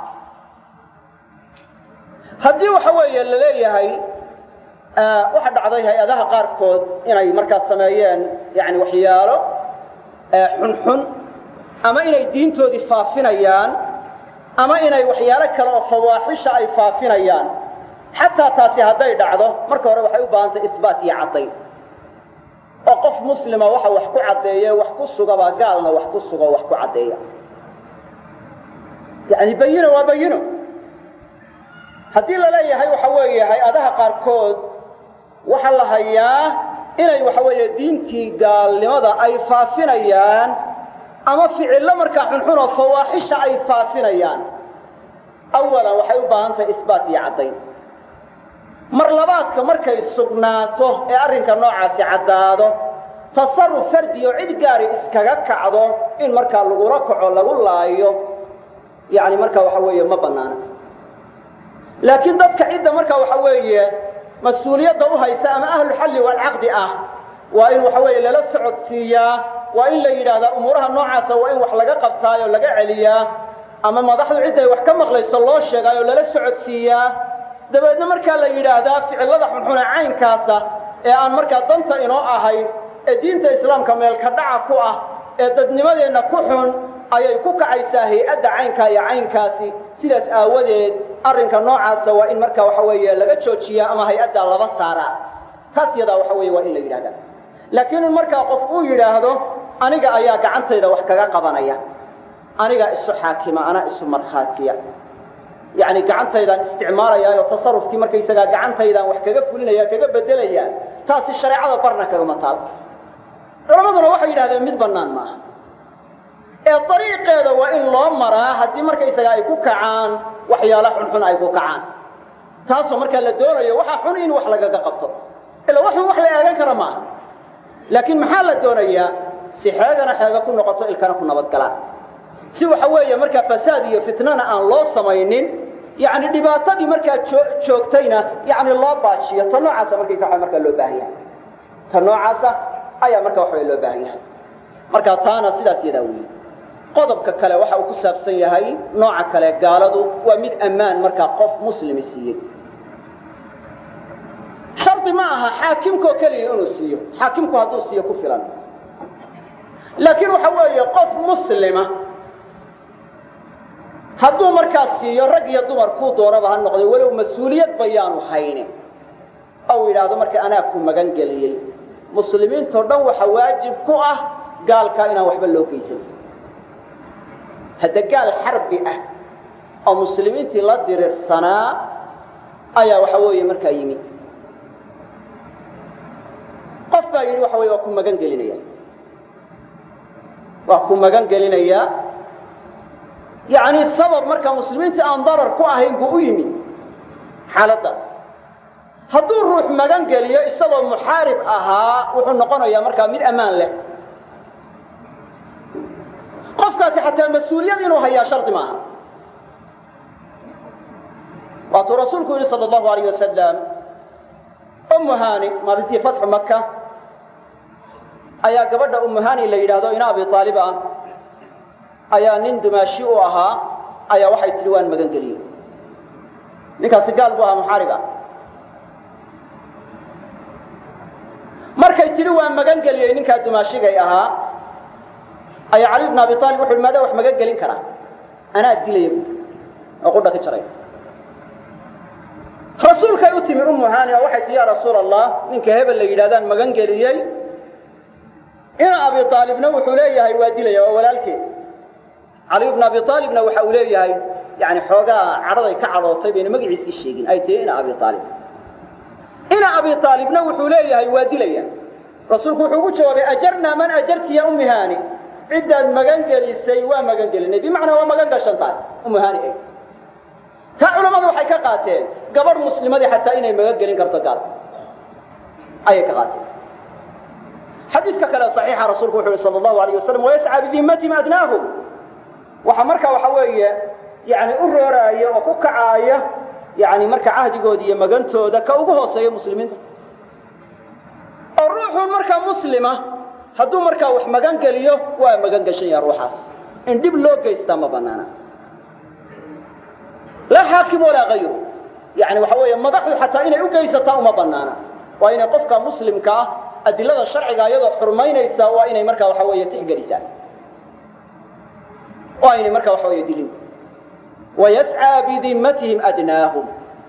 haddii waxa weeye la leeyahay waxa dhacday hay-adaha qaarkood inay markaa sameeyeen yani waxyaalo xunxun ama inay diintoodii faafinayaan ama inay waxyaalo kale oo fawaaxisha ay faafinayaan xataa taasi hadday dhacdo marka hore waxay u baahantay isbaat iyo caddayn oo qof muslima waxa wax ku caddeeye wax ku sugaba gaalna wax ku sugo wax ku caddeeya yani bayino waa bayino haddii la leeyahay waxa weeye hay-adaha qaarkood waxa la hayaa inay waxa weeye diintii gaalnimada ay faafinayaan ama ficillo markaa xunxun oo fawaaxisha ay faafinayaan awalan waxay u baahan tahay isbaat iyo caddayn mar labaadka markay sugnaato ee arrinka noocaasi caddaado tasarruf fardi oo cid gaari iskaga kacdo in markaa lagula kaco lagu laayo yani markaa waxa weeye ma bannaana laakiin dadka cidda markaa waxa weeye mas-uuliyadda u haysa ama ahluxalli waalcaqdi ah waa in waxa weeye lala socodsiiyaa waa in la yidhaahdaa umuuraha noocaasa waa in wax laga qabtaayoo laga celiyaa ama madaxdu cidday wax ka maqlayso loo sheegaayoo lala socodsiiyaa dabeedna markaa la yidhaahdaa ficillada xunxune caynkaasa ee aan markaa danta inoo ahayn ee diinta islaamka meelka dhaca ku ah ee dadnimadeenna ku xun ayay ku kacaysaa hay-adda caynkaa iyo caynkaasi sidaas aawadeed arrinka noocaasa waa in markaa waxa weeye laga joojiyaa ama hay-adda laba saaraa taas yadaa waxa weeye waa in la yidhahdaa laakiin in markaa qof uu yidhaahdo aniga ayaa gacantayda wax kaga qabanaya anigaa isu xaakima anaa isu markhaatiya yani gacantaydaan isticmaalayaa oo tasarrufkii markaysagaa gacantaydaan wax kaga fulinaya kaga bedelaya taasi shareecada barna kagama taal culamaduna waxay yidhahdeen mid bannaan maaha ee dariiqeeda waa in loo maraa haddii markaysagaa ay ku kacaan waxyaala xunxun ay ku kacaan taasoo markaa la doonayo waxaa xun in wax lagaga qabto ilaa wax xun wax la eegan kara maaha laakiin maxaa la doonayaa si xeegana xeega ku noqoto ilkana ku nabadgalaan si waxa weeye markaa fasaad iyo fitnana aan loo samaynin yani dhibaatadii markaa joogtayna yani loo baajiyo ta noocaasa markaysa waa markaa loo baahan yahay ta noocaasa ayaa markaa waxaway loo baahan yahay markaa taana sidaas yadaa weeye qodobka kale waxa uu ku saabsan yahay nooca kale gaaladu waa mid ammaan markaa qof muslimi siiyey shardi ma aha xaakimkoo keliya inuu siiyo xaakimku hadduu siiyo ku filan laakiin waxa weeye qof muslima hadduu markaas siiyo rag iyo dumar kuu doonaba ha noqday walow mas-uuliyad bayaanu hayne ou yidhaahdo marka anaa ku magan geliyey muslimiintoo dhan waxa waajib ku ah gaalkaa inaan waxba loo geysan hadda gaal xarbi ah oo muslimiintii la dirirsanaa ayaa waxa weeye markaa yimi qof baa yidhi waxa weye waa ku magan gelinaya waa ku magan gelinayaa yani sabab markaa muslimiinta aan darar ku ahayn buu u yimi xaaladdaas hadduu ruux magan geliyo isagoo muxaarib ahaa wuxuu noqonayaa markaa mid ammaan leh qofkaasi xataa mas-uuliyad inuu hayaa shardi maaha waatuu rasuulku yidhi sal allahu alayh wasalam ummu hani maalintii fatxu maka ayaa gabadha ummu hani la yidhaahdo ina abi aalib ah ayaa nin dumaashi u ahaa ayaa waxay tidhi waan magan geliyey ninkaasi gaal buu ahaa muxaarib ah markay tidhi waan magan geliyey ninkaa dumaashigay ahaa ayaa cali bn abi aalib wuxu hi maadaa wax magan gelin karaa anaa dilaya bu oo qudha ka jaray rasuulkay u timi ummu hani oo waxay tihi ya rasuul allah ninka hebel la yidhahdaan magan geliyey ina abi aalibna wuxuu leeyahay waa dilaya waa walaalkeed cali bn abi aalibna waxa uu leeyahay yani xoogaa cadhaday ka cadhootay bayna magaciisii sheegin ay tihi ina abi aalib ina abi aalibna wuxuu leeyahay waa dilaya rasuulku wuxuu ugu jawaabay ajarnaa man ajarti ya ummi hani ciddaad magan gelisay waa magan gelinay bimacnaa waa magan gashan tahay ummu hani eg taa culammadu waxay ka qaateen gabadh muslimadii xataa inay magan gelin karto gaal ayay ka qaateen xadiidka kale saxiixa rasuulku wuxu uhi sal allahu alayh wasalam wayascaa bidimmatihim adnaahum waxa markaa waxa weeye yani u rooraaya oo ku kacaaya yani marka cahdigooda iyo magantooda ka ugu hooseeya muslimiinta oo ruuxun markaa muslima hadduu markaa wax magan geliyo waa magan gashan yaha ruuxaas in dhib loo geystaa ma banaana laa xaakim walaa hayru yani waxa weeye madaxdu xataa inay u geysataa uma banaana waa inay qofka muslimka ah adilada sharciga iyadoo xurmaynaysaa waa inay markaa waxa weeye tixgelisaa oo aynay markaa waxa weeye dilin wayascaa bidimmatihim adnaahum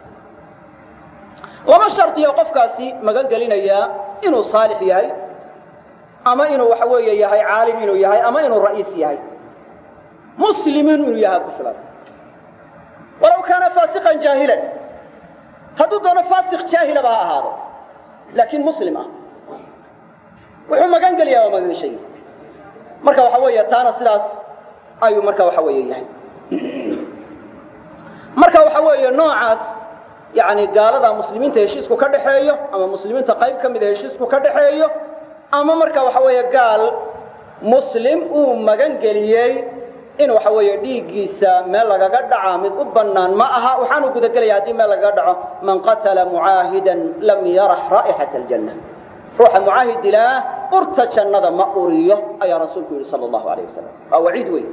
lama shardiyo qofkaasi magan gelinayaa inuu saalix yahay ama inuu waxa weeye yahay caalim inuu yahay ama inuu ra'iis yahay muslimin inuu yahay ku filan walow kaana faasiqan jaahilan hadduu doono faasiq jaahilaba ha ahaado laakiin muslim ah wuxuu magan geliyaa waa magan gashay marka waxa weeye taana sidaas ayuu marka waxa weeye yahay marka waxa weeye noocaas yani gaalada muslimiinta heshiisku ka dhaxeeyo ama muslimiinta qayb ka mid a heshiisku ka dhaxeeyo ama marka waxa weeye gaal muslim uu magan geliyey in waxa weeye dhiiggiisa meel lagaga dhaca mid u bannaan ma aha waxaanu gudagelaya haddii meel lagaga dhaco man qatala mucaahidan lam yarax raa'ixata aljanna ruuxa mucaahid ilaah urta jannada ma uriyo ayaa rasuulku yidhi sala allahu alayh wasalam waa waciid weyn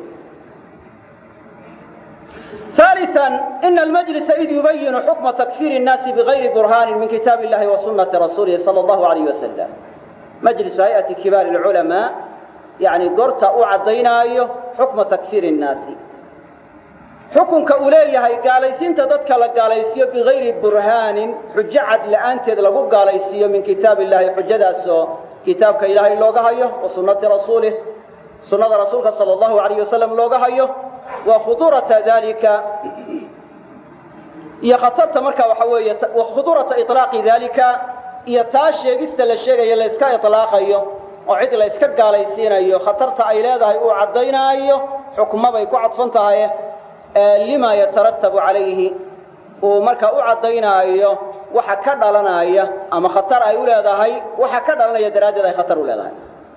ثالثا إن المجلس إذ يبين حكم تكفير الناس بغير برهان من كتاب الله وسنة رسوله صلى الله عليه وسلم مجلس هيئة كبار العلماء يعني قرت أعضينا حكم تكفير الناس حكم كأوليه قاليسين تددك لقاليسية بغير برهان حجة عدل أنت لقوا قاليسية من كتاب الله حجة سو كتابك إلهي لوغهيه وسنة رسوله سنة رسولك صلى الله عليه وسلم لوغهيه وخطورة ذلك iyo khatarta marka waxa weeye khudurata iطlaaqi dalika iyo taa sheegista la sheegayo la iska iطlaaqayo oo cid la iska gaalaysiinayo khatarta ay leedahay uu cadeynaayo xukmo bay ku cadfan tahay lima yatarattabu calayhi uu marka u cadeynaayo waxa ka dhalanaya ama khatar ay u leedahay waxa ka dhalanaya daraaddeed ay khatar u leedahay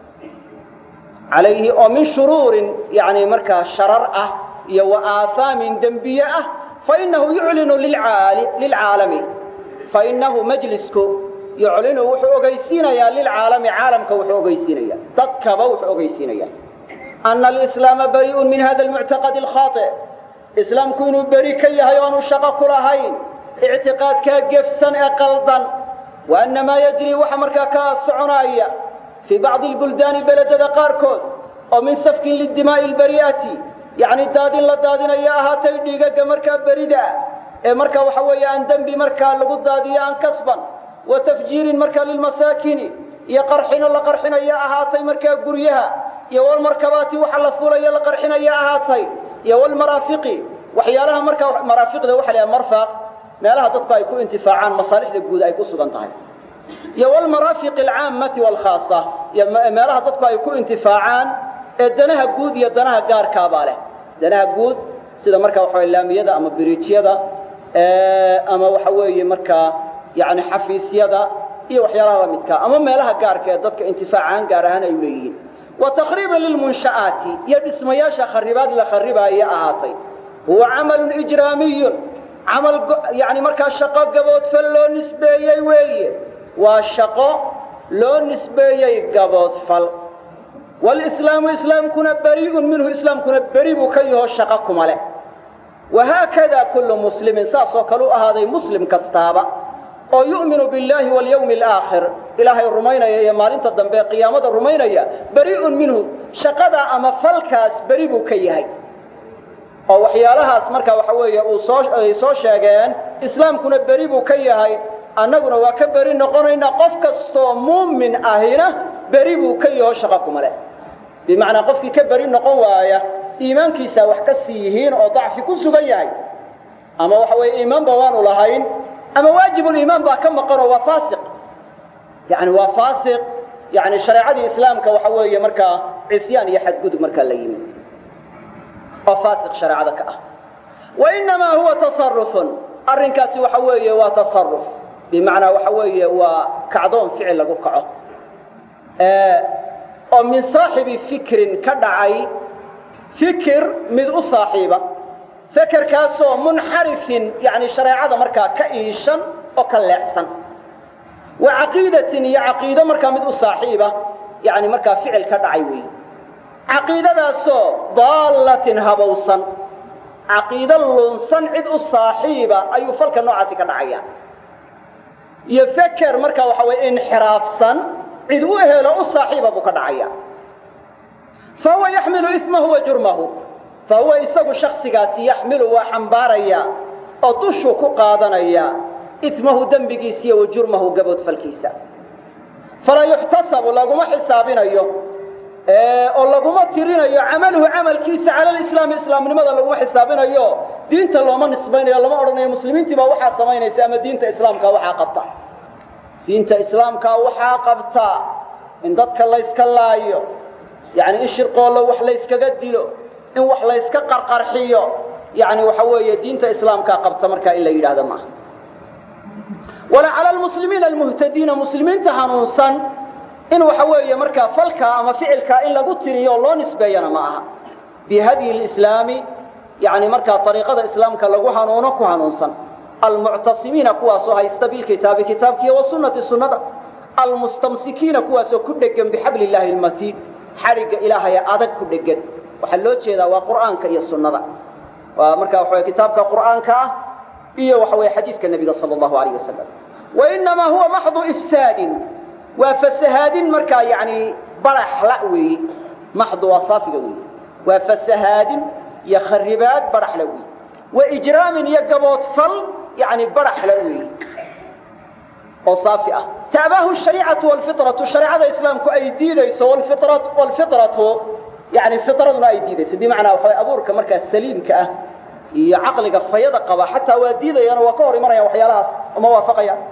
calayhi oo min shuruurin yani marka sharar ah iyo wa aahaamin dembiye ah fainahu yuclinu lilcaalami fainahu majlisku yuclinu wuxuu ogeysiinayaa lilcaalami caalamka wuxuu ogeysiinaya dadkaba wuxuu ogeysiinaya ana alislaama bari'un min hada almuctaqad alkhaati islaamku inuu beri ka yahay oo aanu shaqo ku lahayn ictiqaadkaa gefsan ee qaldan wa ana maa yajri waxa markaa ka soconaya fii bacdi albuldaani beledada qaarkood oo min safkin lidimaa'i albari'ati yacni daadin la daadinaya ahaatay dhiigagga markaa berida ee marka waxa weeye aan dembi markaa lagu daadiyo aan kasban wa tafjiirin markaa lilmasaakini iyo qarxino la qarxinaya ahaatay markaa guryaha iyo walmarkabaati waxa la fuulaya la qarxinaya ahaatay iyo walmaraafiqi waxyaalaha markaa maraafiqda waxa la marfaq meelaha dadku ay ku intifaacaan masaalixda guud ay ku sugan tahay iyo walmaraafiq alcaamati walkhaasa iyo meelaha dadku ay ku intifaacaan ee danaha guud iyo danaha gaarka baa leh danaha guud sida marka waxa laamiyada ama biriijyada ee ama waxa weeye marka yaani xafiisyada iyo waxyaalaha la midka ama meelaha gaarka ee dadka intifaacaan gaar ahaan ay leeyihiin wa taqriban lil munshaati iyo dhismayaasha kharibaad la kharibaaya ahaatay huwa amal ijraamiy amal yaani marka shaqo gabood fal loo nisbeeyay weeye waa shaqo loo nisbeeyay gabood fal والإسلام إسلام كنا بريء منه إسلام كنا بريء كيه شقة كماله وهكذا كل مسلم ساسو كلوا هذا مسلم كستابة أو يؤمن بالله واليوم الآخر إلهي الرمينا يا مالين تدنبي قيامة الرمينا يا بريء منه شقة أما فالكاس بريء كيه أو حيالها اسمرك وحوية وصوش شاقين إسلام كنا بريء كيه أننا وكبرين نقولنا قف كستو مؤمن أهنا بريء كيه شقة كماله بمعنى قفك كبرين نقون وايا إيمان كيسا وحكسيهين أو ضعف كل سبيعي أما وحوي إيمان بوان لهين أما واجب الإيمان با كم قرأ وفاسق يعني وفاسق يعني شريعة الإسلام كوحوي مركا عصيان يحد قد مركا الليين وفاسق شريعة كأه وإنما هو تصرف الرنكاسي وحوي وتصرف بمعنى وحوي وكعضون فعل لقوقعه آه oo min saaxibi fikrin ka dhacay fikir mid u saaxiiba fikirkaasoo munxarifin yani shareecada markaa ka iishan oo ka leexsan wa caqiidatin iyo caqiido markaa mid u saaxiiba yani markaa ficil ka dhacay weeye caqiidadaasoo daalatin habowsan caqiido lunsan cid u saaxiiba ayuu falka noocaasi ka dhacaya iyo fikir markaa waxa weeye inxiraafsan عيد وهلا أصاحبه بكدعيا فهو يحمل إثمه وجرمه فهو يسق شخص قاسي يحمل وحنباريا أطشه كقاضنيا إثمه دنبقيسيا وجرمه قبض فالكيسة فلا يحتسب لقم حسابنا يوم أو لقم ترين عمله عمل كيسة على الإسلام إسلام لماذا لقم حسابنا يوم دينة الله ما نسبين يا الله ما أردنا المسلمين تبا وحا سمين يسامى دينة إسلام كوحا قبطة دينة إسلام كوحا قبطة إن ضدك الله يسكالله يعني إيش القول وحلا يسكقدله إن وحلا يسكقر قرحيه يعني وحوية دينة إسلام كقبطة مركا إلا يرى هذا معه ولا على المسلمين المهتدين مسلمين تهانونسا إن وحوية مركا فلكا أما فعلكا إلا قتري الله نسبينا معها بهدي الإسلام يعني مركا طريقة الإسلام كاللقوها نونكوها نونسا المعتصمين كواسوها يستبيل كتاب كتابك والسنة السنة المستمسكين كواسو كدقن بحبل الله المتين حرق إلهي أدك كدقن وحلوت شيء وقرآن كي السنة ومركا وحوي كتابك قرآنك إيه وحوي حديثك النبي صلى الله عليه وسلم وإنما هو محض إفساد وفسهاد مركا يعني برح لأوي محض وصافي قوي وفسهاد يخربات برح لأوي وإجرام يقبوت فل يعني برح لأوي وصافئة تاباه الشريعة والفطرة الشريعة الإسلام كأيدي ليس والفطرة والفطرة يعني فطرة أيدي ليس بمعنى أبورك مركز سليم كأه iyo caqliga fayada qaba xataa waa diidayaan waa ka hor imanayaan waxyaalahaas uma waafaqayaan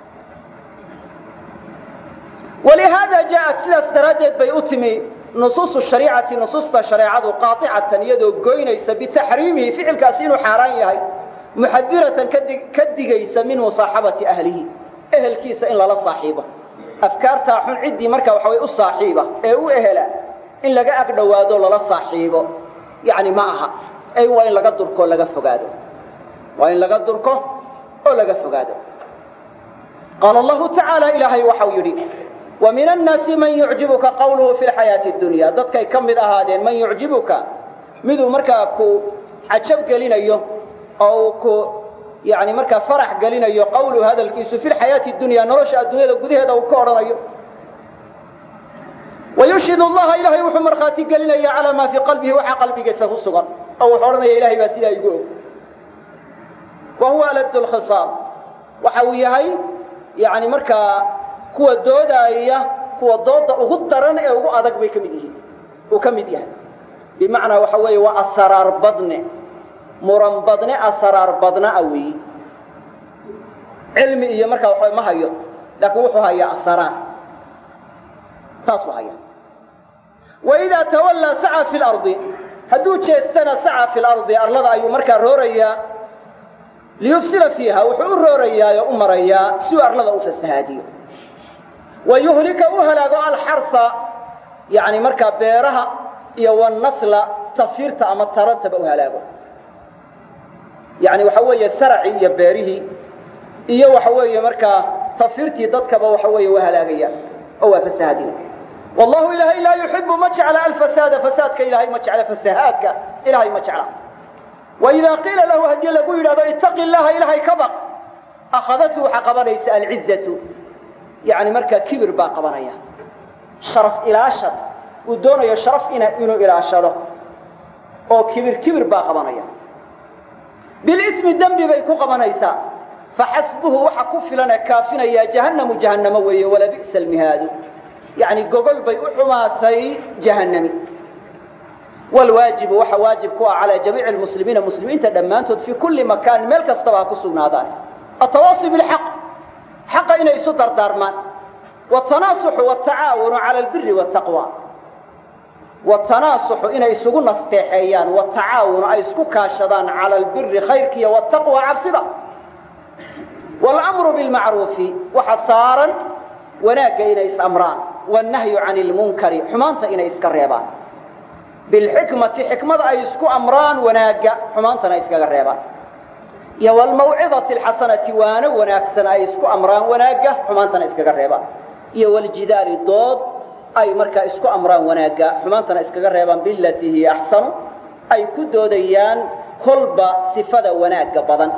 ولهذا جاءت سلاس درجات بيؤتمي نصوص الشريعة نصوص الشريعة قاطعة يدو قوينيس بتحريمه فعل كاسين حارانيهي محذرة كدقيس من مصاحبة أهله أهل كيس إلا لا صاحبة أفكار تاحون عدي مركا وحوي الصاحبة أو أهلا إن لقى أقدوادو لا صاحبة يعني معها أي وإن لقى دركو لقى فقادو وإن لقى دركو أو لقى فقادو قال الله تعالى إلهي وحويري ومن الناس من يعجبك قوله في الحياة الدنيا ضدك كم من هذين من يعجبك مذو مركا كو عجب قلنا يو أو كو يعني مركا فرح قلنا يو قوله هذا الكيس في الحياة الدنيا نرشى الدنيا لقده هذا وكورنا يو ويشهد الله إلهي وحمر خاتي قلنا على ما في قلبه وحا قلبه قسه الصغر أو حرنا إلهي باسلا يقول وهو ألد الخصام وحويهي يعني مركا kuwa doodaya kuwa dooda ugu daran ee ugu adag bay kamid yihiin oo kamid yahay bimaana waxa weey waa asrar badne muran badne asrar badna awi ilmi iyo marka waxa ma hayo laakiin wuxuu hayaa asrar taas wahaya وإذا تولى سعى في الأرض هدو jeestana سعى في الأرض arlada ayuu marka rooraya liyufsila fiha wuxuu rooraya oo umaraya si arlada u fasahaadiyo ويهلك أهلك الحرث يعني مركا بيرها يو النسل تفيرت أما ترتب أهلك يعني وحوية سرعي يبيره إيا وحوية مركا تفيرتي ضدك وحوية وهلاقية أو فسادين والله إلهي لا يحب مجعل الفساد فسادك إلهي مجعل فسهادك إلهي مجعل وإذا قيل له هدي لقول هذا اتق الله إلهي كبق أخذته حقب ليس العزة يعني مركا كبر باقبانيا شرف إلى شر ودونه يشرف إنه إنه إلى شر أو كبر كبر باقبانيا بالاسم الذنب بيكو قبانيسا فحسبه وحكف لنا كافنا يا جهنم جهنم وي ولا بئس المهاد يعني جوجل بيحماتي جهنمي والواجب وحواجب كوا على جميع المسلمين المسلمين تدمانتود في كل مكان ملك استوى كسونادان التواصي بالحق حق إنه يصدر دارمان والتناصح والتعاون على البر والتقوى والتناصح إنه يسقون استحيان والتعاون أي سكاشدان على البر خيرك والتقوى عبسبا والأمر بالمعروف وحصارا وناك إنه يسأمران والنهي عن المنكر حمانت إنه يسكريبان بالحكمة حكمة أي سكو أمران وناك حمانت إنه يسكريبان يا والموعظة الحسنة وانا وناكسنا أي اسكو أمران وناقة حمانتنا اسكا قريبا يا والجدال الضاد أي مركا اسكو أمران وناقة حمانتنا اسكا قريبا بالتي هي أحسن أي كدو ديان كلب صفة وناقة بضن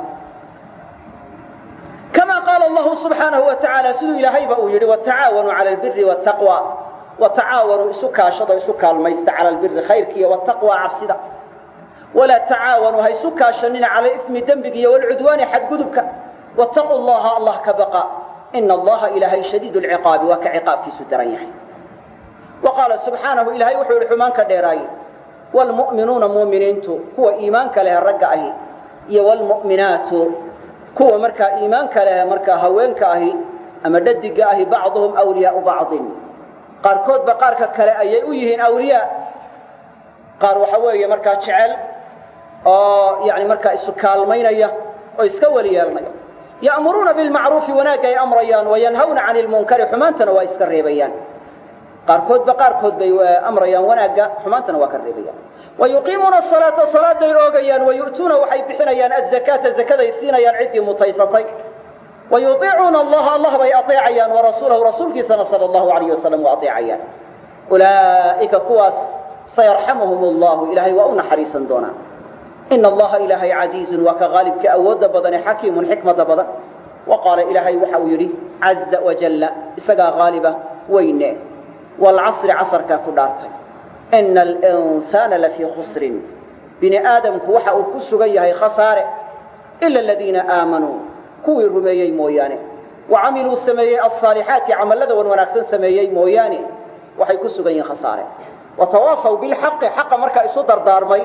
كما قال الله سبحانه وتعالى سدو إلى هيبة أولي وتعاونوا على البر والتقوى وتعاونوا اسكا شضا اسكا الميست على البر خيرك والتقوى عبسدا ولا تعاونوا هاي سكاشنين على إثم ذنبك والعدوان حد قدبك واتقوا الله الله كبقى إن الله إلهي شديد العقاب وكعقاب في سدريه وقال سبحانه إلهي وحول حمانك ديراي والمؤمنون مؤمنين هو إيمانك لها الرقعه والمؤمنات هو مركا إيمانك لها مركا هوينك أهي أما ددك أهي بعضهم أولياء بعض قاركود بقارك كلا أيهين أولياء قار وحوية مركا شعل أو يعني مركا إسكالمينية أو إسكوليالمية يأمرون بالمعروف وناكي أمريان وينهون عن المنكر حمانتنا وإسكالريبيان قاركود بقاركود بي أمريان وناكا حمانتنا وكالريبيان ويقيمون الصلاة صلاة ديروغيان ويؤتون وحي بحنيان الزكاة الزكاة يسينيان عدي متيسطي ويطيعون الله الله بيأطيعيان ورسوله رسولك صلى الله عليه وسلم وأطيعيان أولئك كواس سيرحمهم الله إلهي وأن حريصا دونا إن الله إلهي عزيز وكغالب كأود بدن حكيم حكمة بدن وقال إلهي وحويري عز وجل إسقى غالبة وينه والعصر عصر كفدارته إن الإنسان لفي خسر بني آدم كوحا وكسغيه خساره إلا الذين آمنوا كوي رميي مويانه وعملوا سميي الصالحات عمل لذا ونكسن سميي مويانه وحي كسغيه خساره وتواصوا بالحق حق مركا يصدر دارمي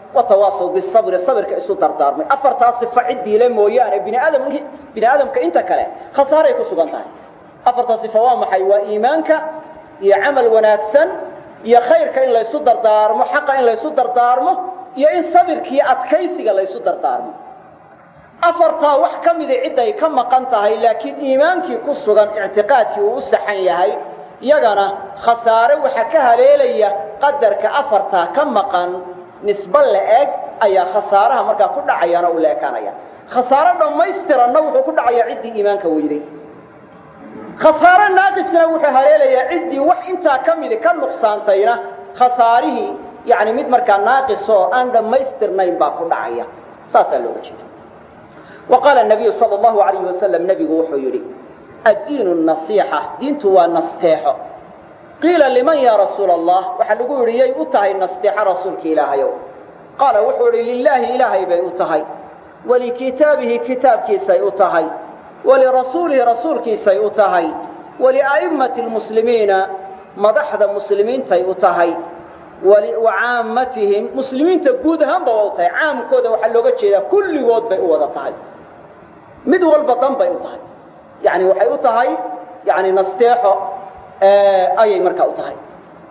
watawaasaw bisabr sabrka isu dardaarmay afartaas sifa cidii la mooyaan bini aadamki bini aadamka inta kale khasaaray ku sugan tahay afartaas sifa waa maxay waa iimaanka iyo amal wanaagsan iyo khayrka in la isu dardaarmo xaqa in la isu dardaarmo iyo in sabirkii adkaysiga la isu dardaarmo afarta wax kamid ah cid ay ka maqan tahay laakiin iimaankii ku sugan i'tiqaadkii uu saxan yahay yagana khasaare waxa ka haleelaya qadarka afarta ka maqan nisba la eg ayaa khasaaraha marka ku dhacayana u leekanaya khasaaro dhamaystiranna wuxuu ku dhacaya cidii iimaanka weyday khasaaro naaqisna wuxuu haleelaya cidii wax inta kamid ka nuqsaantayna khasaarihi yaani mid marka naaqiso aan dhamaystirnayn baa ku dhacaya saasa loo jeedo وقال النبي صلى الله عليه وسلم نبي وحيري الدين النصيحة دينت والنصيحة قيل لمن يا رسول الله وحلقوا لي أتهي النصيحة رسولك إلهي قال وحوري لله إلهي بأتهي ولكتابه كتابك سيأتهي ولرسوله رسولك سيأتهي ولأئمة المسلمين مضحد المسلمين سيأتهي وعامتهم مسلمين تقودهم بوضعي عام كودة وحلقوا جيدا كل وضع بأوضعي mid walba dan bay u tahay yaani waxay u tahay yaani nasteexo ee ayay markaa u tahay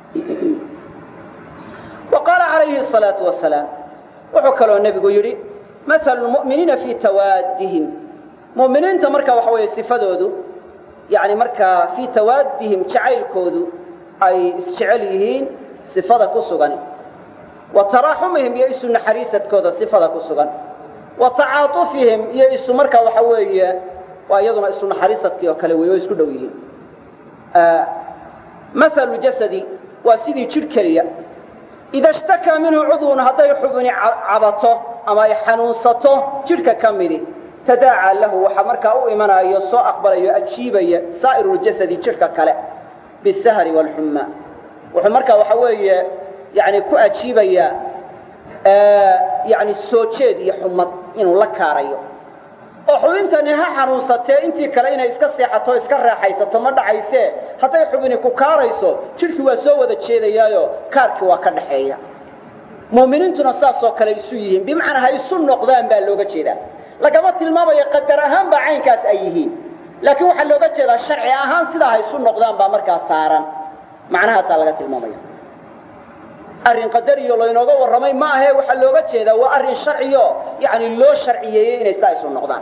وقال عليه الصلاة والسلام وحكلوا النبي يقول مثل المؤمنين في توادهم مؤمنين تمركا وحوي صفدودو يعني مركا في توادهم جعيل كودو أي استعليهين صفدا كسغان وتراحمهم يئسوا نحريسة كودا صفدا كسغان وتعاطفهم يئسوا مركا وحوي وأيضا يئسوا نحريسة كوكالوي ويسكو دويهين آه مثل جسدي وسيدي تشركريا إذا اشتكى منه عضو هذا يحبني عبطه أما يحنوصته تلك كملي تداعى له وحمرك أو إيمانا يصو أقبل يأجيب سائر الجسد تلك كلا بالسهر والحمى وحمرك وحوي يعني كو أجيب آه يعني السوتشيد يحمد إنه لكاريو وحوينت أنها حنوصته أنت كلاينا إسكا سيحته إسكا راحيسته ما دعيسه حتى يحبني كو كاريسو تلك وسوى ذا الشيء يايو كارك وكنحيا مؤمنينتنا saasoo kale isu yihiin bimacna hay isu noqdaan baa looga jeedaa lagama tilmaamayo qadar ahaan ba caynkaas ay yihiin laakiin waxa looga jeedaa sharci ahaan sida hay isu noqdaan ba markaa saaran macnahaas laga tilmaamayo arin qadariyo loo inooga waramay ma aha waxa looga jeedaa waa arin sharciyo yaani loo sharciyeeyay inay saa isu noqdaan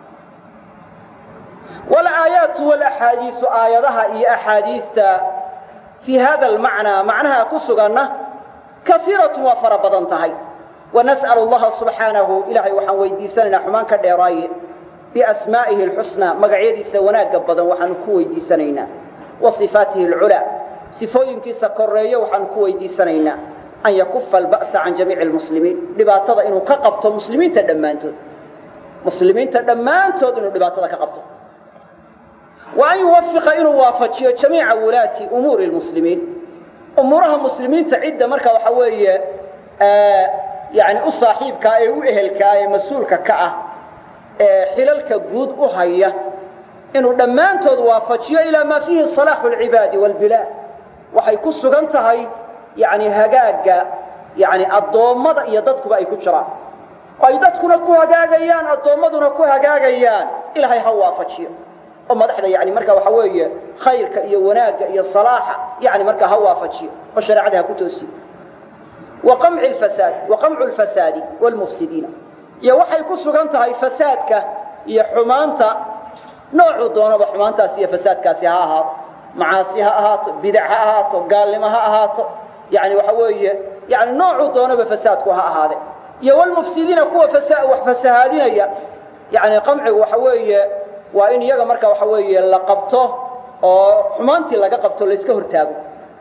wal aayat wal ahadith aayadaha iyo ahadithta fi hada al macna macnaha ku suganna كثيرة وفربضنتهي ونسأل الله سبحانه إلهي وحن ويديساننا حمان كديراي بأسمائه الحسنى مقعيدي سوناك قبضا وحن كويديسانينا وصفاته العلى صفوين كيسا كوريا وحن كويديسانينا أن يكف البأس عن جميع المسلمين لباتضا إنه كقبط مسلمين تدمانتو مسلمين تدمانتو إنه لباتضا كقبط وأن يوفق إنه وافتشي جميع ولاة أمور المسلمين أمورها مسلمين تعد مركا وحوية آه يعني أصاحبك أي وإهلك أي مسؤولك كأه آه حلالك جود أهية إنه لما أنت وافتشي إلى ما فيه صلاح العباد والبلاد وحيكسوا جنتهاي يعني هجاج يعني الضوامض يدتك بأي كشرة أيدتكم كوها هجاجيان الضوامضنا كوها هجاجيان إلى هاي هوا فتشي أما دحدا يعني مركا وحوية خيرك إيا وناك إيا الصلاحة يعني مركا هوا فتشي والشرع عدها كتوسي وقمع الفساد وقمع الفساد والمفسدين يا وحي كسو كانتها فسادك يا حمانتا نوع الضونا بحمانتا سيا فسادك سيها معاصيها هات بدعها هات قالمها هات يعني وحوية يعني نوع الضونا بفسادك هذا يا والمفسدين كوا فساد وفسادين يعني قمع وحوية وإن يجا مركا وحوي لقبته أو حمانتي لقى قبته ليس كهرتاجو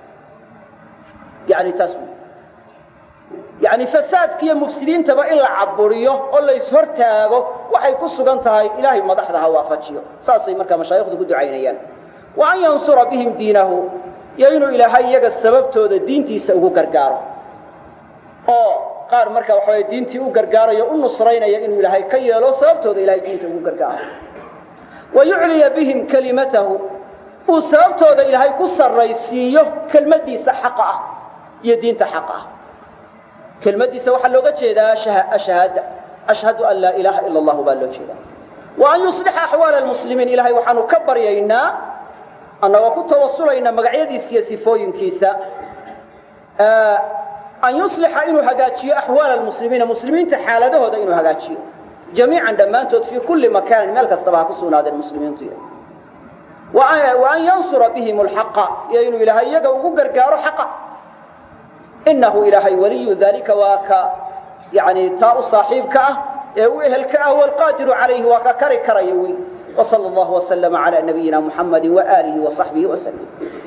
يعني تسمع يعني فساد كي مفسدين تبع إلا عبوريه ولا يسهرتاجو وحيكسوا جنتهاي إلهي ما ضحدها وافتشيه صاصي مركا مشايخ ذو جد عينيان وأن ينصر بهم دينه يينو إلهي يجا السبب تود الدين تيسوه كرجاره أو قار مركا وحوي دين تيو كرجاره يقول نصرين يينو إلهي كي يلو سبب تود إلهي دين تيو كرجاره ويعلي بهم كلمته وسببته ذا إلهي كسر رئيسيه كلمة دي سحقه يدين تحقه kelmadiisa waxa looga jeedaa shahaada ashhadu an la ilaha illa allah baa loo jeedaa wa an yuslih ahwal almuslimiin ilahay waxaanu ka baryaynaa annaga ku tawassulayna magacyadiisa iyo sifooyinkiisa an yuslih inuu hagaajiyo ahwal almuslimiin muslimiinta xaaladahooda inuu hagaajiyo jamiican dhammaantood fi kulli makaan meel kastaba ku sugnaadeen muslimiintu wa an yansura bihim alhaqa ya inuu ilahay iyaga ugu gargaaro haqa innahu ilahay waliyu dhalika wa ka yani taa saaxiibka ah ee uu ehelka ah wal qaadiru alayhi wa ka kari karayo wi wa sallallahu wa sallama ala nabiyyina muhammad wa alihi wa sahbihi wa sallam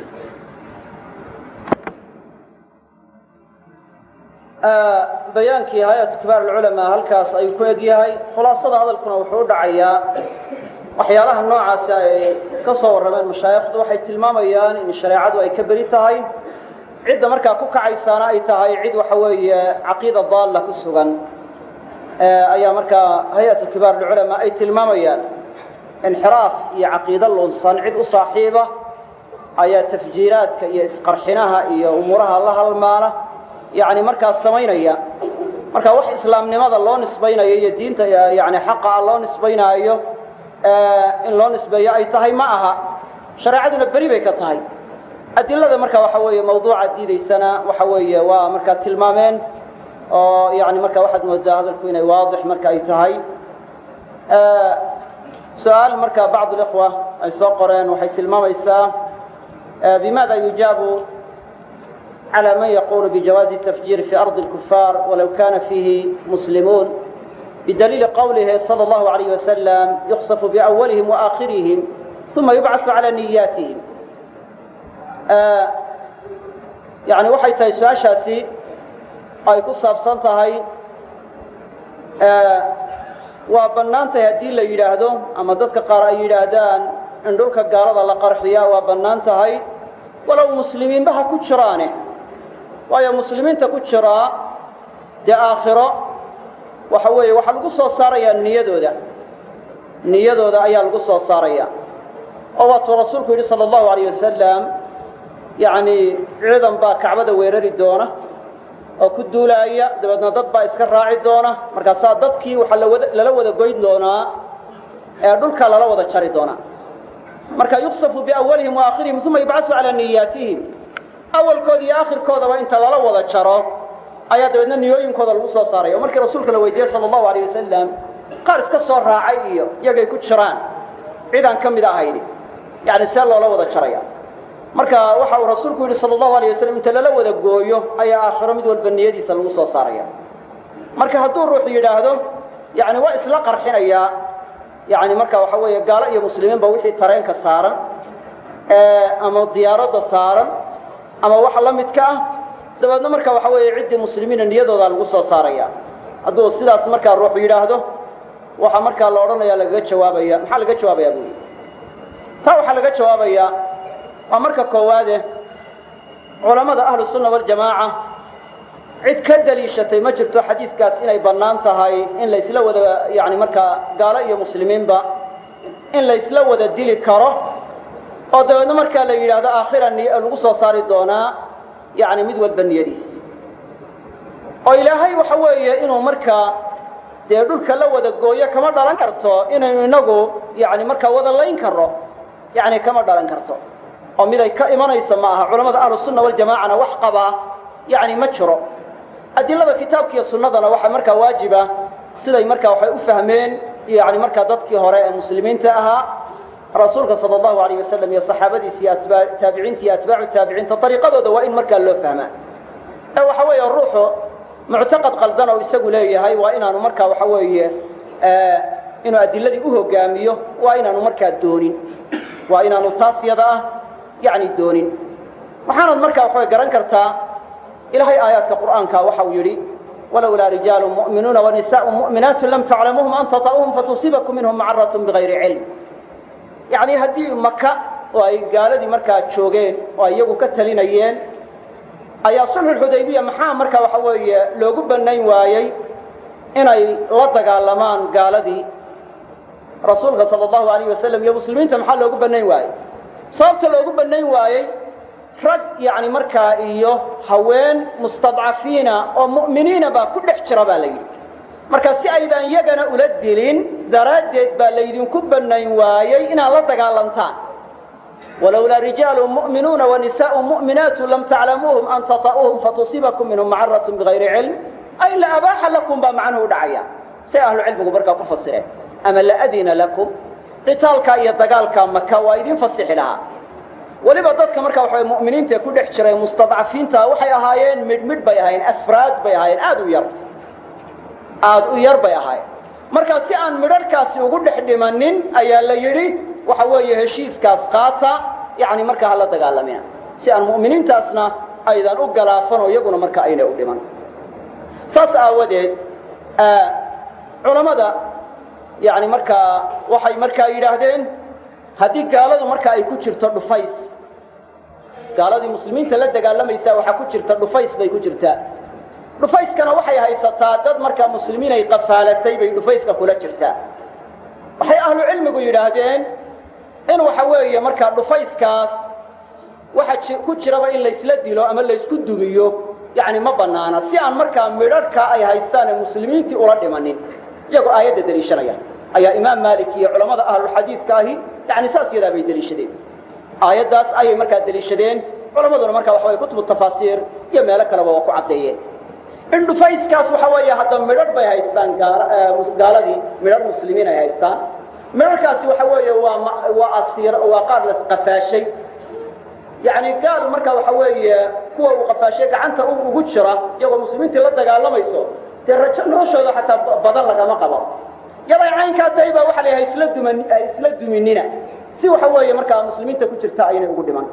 bayaankii hay'at kibaar ulama halkaas ay ku eegyahay khulaasada hadalkuna wuxuu dhacayaa waxyaalaha noocaas ay ka soo warrameen mashaayikhdu waxay tilmaamayaan in shariicadu ay ka bari tahay cidda markaa ku kacaysana ay tahay cid waxa weeye caqiida daalla ku sugan ayaa markaa hay'at kibaar ulama ay tilmaamayaan inxiraaf iyo caqiida lunsan cid u saaxiiba ayaa tafjiiraadka iyo isqarxinaha iyo umuraha la halmaana يعني markaas sameynaya marka wax islaamnimada loo nisbaynayo iyo diinta yani xaqa loo nisbaynayo ee in loo nisbeeyo ay tahay ma aha shariicaduna bari bay ka tahay adilada marka waxa weeye mawduuca diidaysana waxa weeye waa marka tilmaameen oo yani marka waxaad moodaa hadalku inay waadix marka ay tahay ee su'aal marka بعض الاخوه ay soo qoreen waxay tilmaamaysaa بماذا يجاب على من يقول بجواز التفجير في أرض الكفار ولو كان فيه مسلمون بدليل قوله صلى الله عليه وسلم يخصف بأولهم وآخرهم ثم يبعث على نياتهم آه يعني وحي تيسوا شاسي أي قصة بسنتهاي آه وبنانته هدي اللي يراهدون أما ذاتك قارئ يراهدان اندولك قارض الله قرحيا وبنانتهاي ولو مسلمين بها كتشرانه waayo muslimiinta ku jira de aakhiro waxa weeye waxa lagu soo saaraya niyadooda niyadooda ayaa lagu soo saaraya oo wato rasuulku yiri sallallahu alayhi wasallam yaani ciidan baa kacbada weerari doona oo ku duulaya dabadna dad baa iska raaci doona markaas dadkii waxa la wada goyn doona ee dhulka la wada jari doona marka yuqsafu bi awwalihim wa aakhirihim thumma yub'athu ala niyyatihim awalkood iyo aakhirkoodaba inta lala wada jaro ayaa dabadna niyooyinkooda lagu soo saarayo markii rasuulka la weydiiyay sallallahu alayhi wasallam qaar iska soo raacay iyo iyagay ku jiraan ciidan kamid ahayd yaani si loo wada jaraya marka waxa uu rasuulku yiri sallallahu alayhi wasallam inta lala wada gooyo ayaa aakhiro mid walba niyadiisa lagu soo saaraya marka hadduu ruux yiraahdo yaani waa isla qarxinaya yaani marka waxa weeye gaalo iyo muslimiin ba wixii tareenka saaran ee ama diyaaradda saaran ama waxa la midka ah dabadna marka waxa weeye cidii muslimiina niyadooda lagu soo saaraya haduu sidaas marka ruux yiraahdo waxa marka la oranaya laga jawaabaya maxaa laga jawaabaya buu taa waxa laga jawaabaya waa marka koowaade culimada ahlus sunnah wal jamaa cid ka daliishatay ma jirto xadiiskaas inay banaan tahay in la isla wada yaani marka gaalo iyo muslimiinba in la isla wada dili karo oo dabadna marka la yiraahdo aakhirani lagu soo saari doona yaani mid walba niyadiis oo ilaahay waxa weeye inuu marka de dhulka la wada gooyo kama dhalan karto inaynu inagu yaani marka wada layn karo yaani kama dhalan karto oo mid ay ka imanayso ma aha culimada ahlus sunnah wal jamaa'ana wax qaba yaani ma jiro adilada kitaabka iyo sunnadana waxa marka waajiba siday marka waxay u fahmeen yaani marka dadkii hore ee muslimiinta ahaa rasuulka sallallahu alayhi wasallam iyo saxaabadiisa iyo atbaa tabiiciinta iyo atbaacu tabiiciinta tariiqadooda waa in marka loo fahmaa ee waxa weeye ruuxu mu'taqad qaldan oo isagu leeyahay waa inaanu marka waxa weeye ee inuu adiladii u hogaamiyo waa inaanu marka doonin waa inaanu taasiyada ah yaani doonin waxaanad marka waxa garan kartaa ilaahay aayaadka quraanka waxa uu yiri ولولا رجال مؤمنون ونساء مؤمنات لم تعلموهم أن تطؤوهم فتصيبكم منهم معرة بغير علم يعني هدي مكة وأي قالدي مركا تشوغين وأيقو كتلينيين أي صلح الحديبية محا مركا وحوي لو قبنين وايي إن أي لدق علمان قالدي رسولك صلى الله عليه وسلم يا مسلمين تمحا لو قبنين وايي صابت لو قبنين وايي rag yani markaa iyo haween mustadcafiina oo mu'miniina baa ku dhex jira baa la yidhi marka si aydan iyagana ula dilin daraaddeed baa laydinku bannayn waayey inaad la dagaalantaan walowlaa rijaalu mu'minuuna wanisaa'u mu'minaatu lam taclamuuhum an tata'uuhum fatusiibakum minhum macaratun bigayri cilm ay la abaaxa lakum baa macnuhu dhacaya say ahlu cilmigu markaa ku fasireen ama la adina lakum qitaalka iyo dagaalka maka waa idin fasixi lahaa waliba dadka markaa waxa mu'miniinta ku dhex jiray mustadcafiinta waxay ahaayeen midmid bay ahaayeen afraad bay ahaayeen aad u yar aad u yar bay ahaayeen marka si aan midharkaasi ugu dhex dhimanin ayaa la yidhi waxa weeye heshiiskaas qaata yani markaa hala dagaalamina si aan mu'miniintaasna aydan u galaafan oo iyaguna markaa ayna u dhiman saas aawadeed culamada yani markaa waxay markaa yidhaahdeen haddii gaaladu markaa ay ku jirto dhufays gaaladii muslimiinta la dagaalamaysaa waxaa ku jirta dhufays bay ku jirtaa dhufayskana waxay haysataa dad markaa muslimiin ay qafaalatay bay dhufayska kula jirtaa waxay ahlu cilmigu yidhaahdeen in waxa weeye markaa dhufayskaas waxa ku jiraba in laysla dilo ama laysku dumiyo yani ma banaana si aan markaa midharhka ay haystaan ee muslimiintii ula dhimanin iyagoo aayadda daliishanaya ayaa imaam maalik iyo culamada ahlulxadiidka ahi yani saas yadaa bay daliishadeen aayaddaas ayay markaa daliishadeen culamaduna markaa waxa weye kutubu tafaasiir iyo meelo kaleba waa ku caddeeyeen in dhufayskaas waxa weeye hadda midharh bay haystaan gaaladii midharh muslimiin ay haystaan midharhkaasi waxa weeye waa waa asiir waa qaar la qafaashay yani gaal markaa waxa weeye kuwa uu qafaashay gacanta ugu jira iyagoo muslimiintii la dagaalamayso dee rajo noloshooda xataa badan lagama qabo yaday caynkaa dayba waxa la yahay isla duman isla duminina si waxa weeye markaa muslimiinta ku jirta aynay ugu dhiman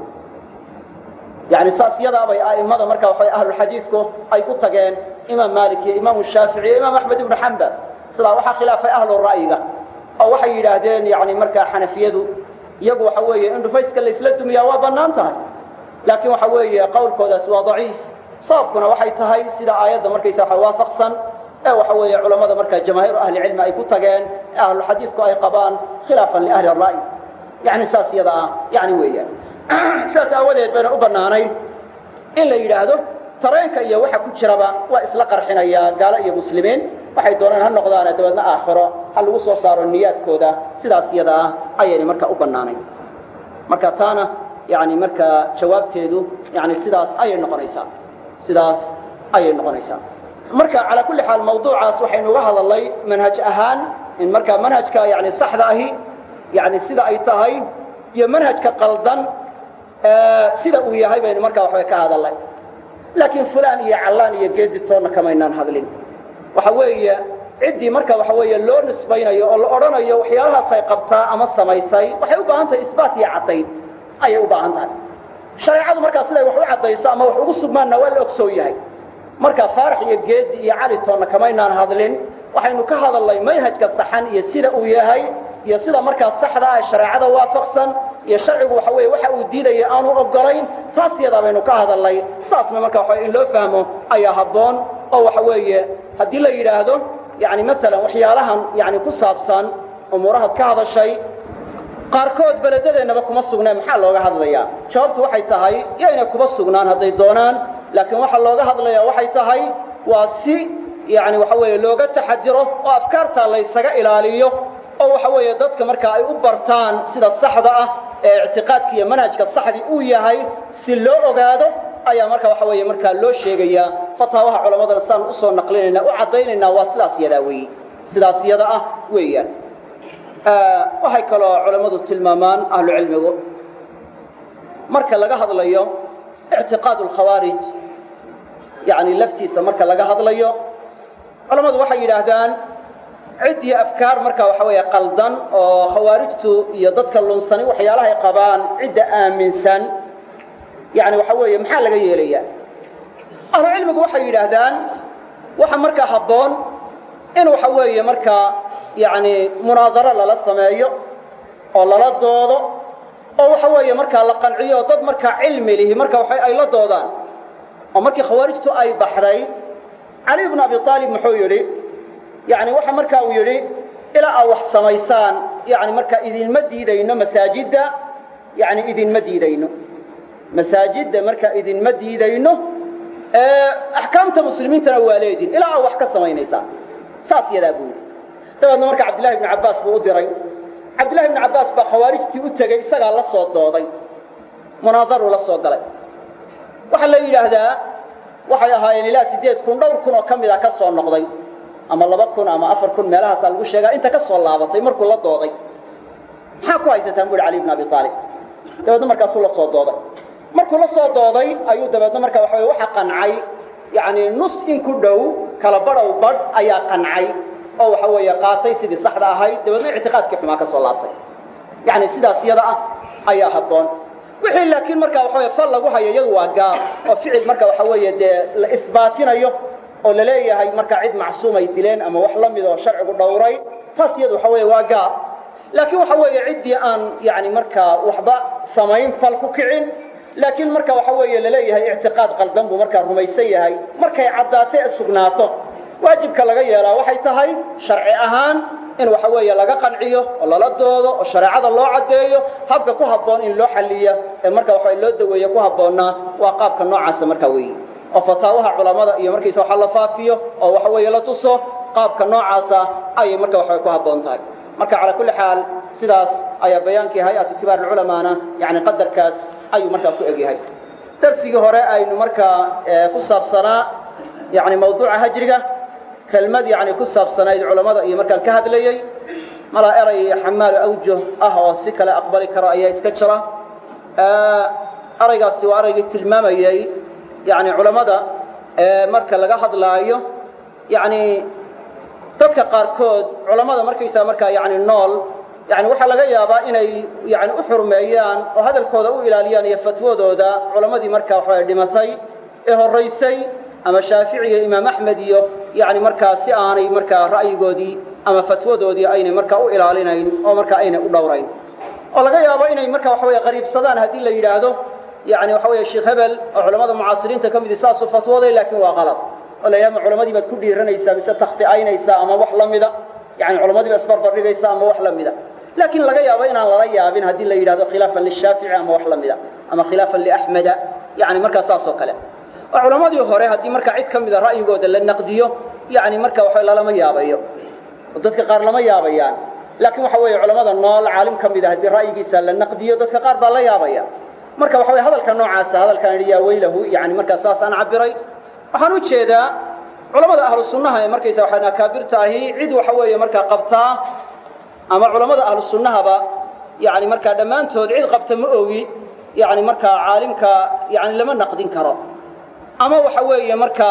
yani saas yadaa bay a'immada markaa waxa ahlul xadiisku ay ku tageen imaam maalik iyo imaam shaafici iyo imaam axmed ibnu xambal sidaa waxaa khilaafay ahlu ra'yiga oo waxay yidhaahdeen yani markaa xanafiyadu iyagu waxa weeye in dhufayska la isla dumiyaa waa bannaan tahay laakiin waxa weeye qowlkoodaas waa daciif sababkuna waxay tahay sida aayadda markaysa waxa waafaqsan ee waxa weeye culamada markaa jamaahiiru ahli cilmi ay ku tageen ee ahlu xadiisku ay qabaan khilaafan liahli ra'yi yani saas yada ah yani weeyaan saas aawadeed bayna u bannaanayn in la yidhaahdo tareenka iyo waxa ku jiraba waa isla qarxinayaa gaalo iyo muslimiin waxay doonaan ha noqdaane dabeedna aakhiro ha lagu soo saaro niyaadkooda sidaas yada ah ayayna markaa u bannaanayn marka taana yani markaa jawaabteedu yani sidaas ayay noqonaysaa sidaas ayay noqonaysaa marka calaa kulli xaal mawduucaas waxaynu uga hadalnay manhaj ahaan in markaa manhajka yani saxda ahi yani sida ay tahay iyo manhajka qaldan sida uu yahay baynu markaa waxbay ka hadalnay laakiin fulaan iyo callaan iyo geeditoonna kamaynaan hadlin waxa weeye ciddii marka waxa weeye loo nisbaynayo oo la odhanayo waxyaalahaas ay qabtaa ama samaysay waxay u baahan tahay isbaat iyo caddayn ayay u baahan tahay shareecadu markaa siday wax u caddayso ama wax ugu sugmaanna waa la ogsoon yahay marka faarax iyo geedi iyo calitoonna kamaynaan hadlin waxaynu ka hadalnay manhajka saxan iyo sida uu yahay iyo sida markaa saxda ah shareecada waafaqsan iyo sharcigu waxa weeye waxa uu diidaya aanu ogolayn taas yadaa baynu ka hadalnay saasna marka waxa in loo fahmo ayaa habboon oo waxa weeye haddii la yidhaahdo yani masalan waxyaalahan yani ku saabsan umuurahaad ka hadashay qaarkood beledadeennaba kuma sugnaan maxaa looga hadlayaa jawaabtu waxay tahay yayna kuma sugnaan hadday doonaan laakiin waxaa looga hadlayaa waxay tahay waa si yani waxa weeye looga taxadiro oo afkaarta laysaga ilaaliyo oo waxa weeye dadka markaa ay u bartaan sida saxda ah ee ictiqaadka iyo manhajka saxdii uu yahay si loo ogaado ayaa marka waxa weeye markaa loo sheegayaa fataawaha culamadana saan usoo naqlinayna u caddaynaynaa waa sidaas yadaa weeye sidaas yada ah weeyaan waxay kaloo culammadu tilmaamaan ahlu cilmigu marka laga hadlayo ictiqaad alkhawaarij yani laftiisa marka laga hadlayo culammadu waxay yidhaahdaan ciddii afkaar marka waxa weeye qaldan oo khawaarijtu iyo dadka lunsani waxyaalahay qabaan cidda aaminsan yani waxa weeye maxaa laga yeelayaa ahlu cilmigu waxay yidhaahdaan waxa markaa habboon in waxa weeye markaa yani munaadaro lala sameeyo oo lala doodo oo waxa weeye markaa la qanciyo oo dad markaa cilmi lihi marka waxa ay la doodaan oo markii khawaarijtu ay baxday cali ibn abi aalib muxuu yidhi yani waxa markaa uu yidhi ilaa aa wax samaysaan yani markaa idinma diidayno masaajidda yani idinma diidayno masaajidda marka idin ma diidayno ee ahkaamta muslimiintana waa leedin ilaa wax ka samaynaysa saas yadaa buu dabadna marka Abdullah ibn Abbas buu u diray Abdullah ibn Abbas ba khawaarijtii u tagay isaga la soo dooday munaadaru la soo galay waxa la yiraahdaa waxay ahaayeen ilaa sideed kun dhowr kun oo kamid ah ka soo noqday ama laba kun ama afar kun meelahaas lagu sheegaa inta ka soo laabatay markuu la dooday maxaa ku haysataan buu Ali ibn Abi Talib dabadna markaas la soo dooday markuu la soo dooday ayuu dabadna marka waxa waxa qancay yaani nus in ku dhow kala badhow bad ayaa qancay oo waxa weeye qaatay sidii saxda ahayd dabadna i'tiqaadkii xumaa ka soo laabtay yaani sidaas yada ah ayaa haboon wixii laakiin marka waxa weeye fal lagu hayay waa gaar oo ficil marka waxa weeye de la isbaatinayo oo la leeyahay marka cid macsuum ay dileen ama wax la mid oo sharcigu dhowray taas iyadu waxa weeye waa gaar laakiin waxa weeye cidii aan yaani marka waxba samayn fal ku kicin laakiin marka waxa weeye la leeyahay i'tiqaad qalban buu marka rumaysan yahay markay cadaatay sugnaato waajibka laga yeelaa waxay tahay sharci ahaan in waxa weeye laga qanciyo oo la doodo oo shariicada loo cadeeyo habka ku haboon in loo xaliyo ee marka waxa loo daweeyo ku haboona waa qaabka noocaas marka weey oo fataawaha culimada iyo markiisa waxa la faafiyo oo waxa weeye la tuso qaabka noocaas ay marka waxa ku haboon tahay marka ala kulli xaal sidaas ayaa bayaankii hay'atu kibaar ulamaana yaani qadarkaas ayuu marka ku egyahay darsiga hore aynu marka ku saabsanaa yaani mawduuca hajriga كلمة يعني كسب صنايد علماء يمكن كهذا لي ملا أري حمال أوجه أهوى سكلا أقبل كرأي إسكتشرة أري قصي وأري التلمامة يعني علماء مركز لقاحظ لايو يعني تذكر قاركود علماء مركز مركز يعني النول يعني وحلا جاي أبا إن يعني أحرم أيان وهذا الكود أو إلى ليان يفتوى ذا علماء مركز حديمتي إيه الرئيسي أما الشافعي إمام أحمد يعني مركا سياني مركا رأي جودي أما فتوى دودي أين مركا أو إلى علينا أو مركا أين أدورين والله يا أبا إن مركا وحوي غريب صدان هذه اللي يراده يعني وحوي الشيخ هبل علماء المعاصرين تكمل دساس فتوى ذي لكن هو غلط ولا يا علماء دي بتكون ديرنا يسا بس تخطئ أين يسا أما وحلا مذا يعني علماء دي بس بربر يسا أما وحلا مذا لكن لقى يا أبا إن الله يا أبين هذه اللي يراده خلافا للشافعي أما وحلا مذا أما خلافا لأحمد يعني مركا ساس وكلام علماء هوري هدي marka cid kamida ra'yigooda la naqdiyo yaani marka waxa la lama yaabayo dadka qaar lama yaabayaan laakiin waxa weeye culimada nool caalim kamida hadii ra'yigiisa la naqdiyo dadka qaar baa la yaabaya marka waxa weeye hadalka noocaas hadalkan riyaa weylahu yaani marka saasan cabiray waxaan u jeedaa culimada ahlus sunnaha ee markaysa waxana kaabirtaahi cid waxa weeye marka qabtaa ama culimada ahlus sunnaha ba yaani marka dhamaantood cid qabta ma oogi yaani marka caalimka yaani lama naqdin karo ama waxa weeye marka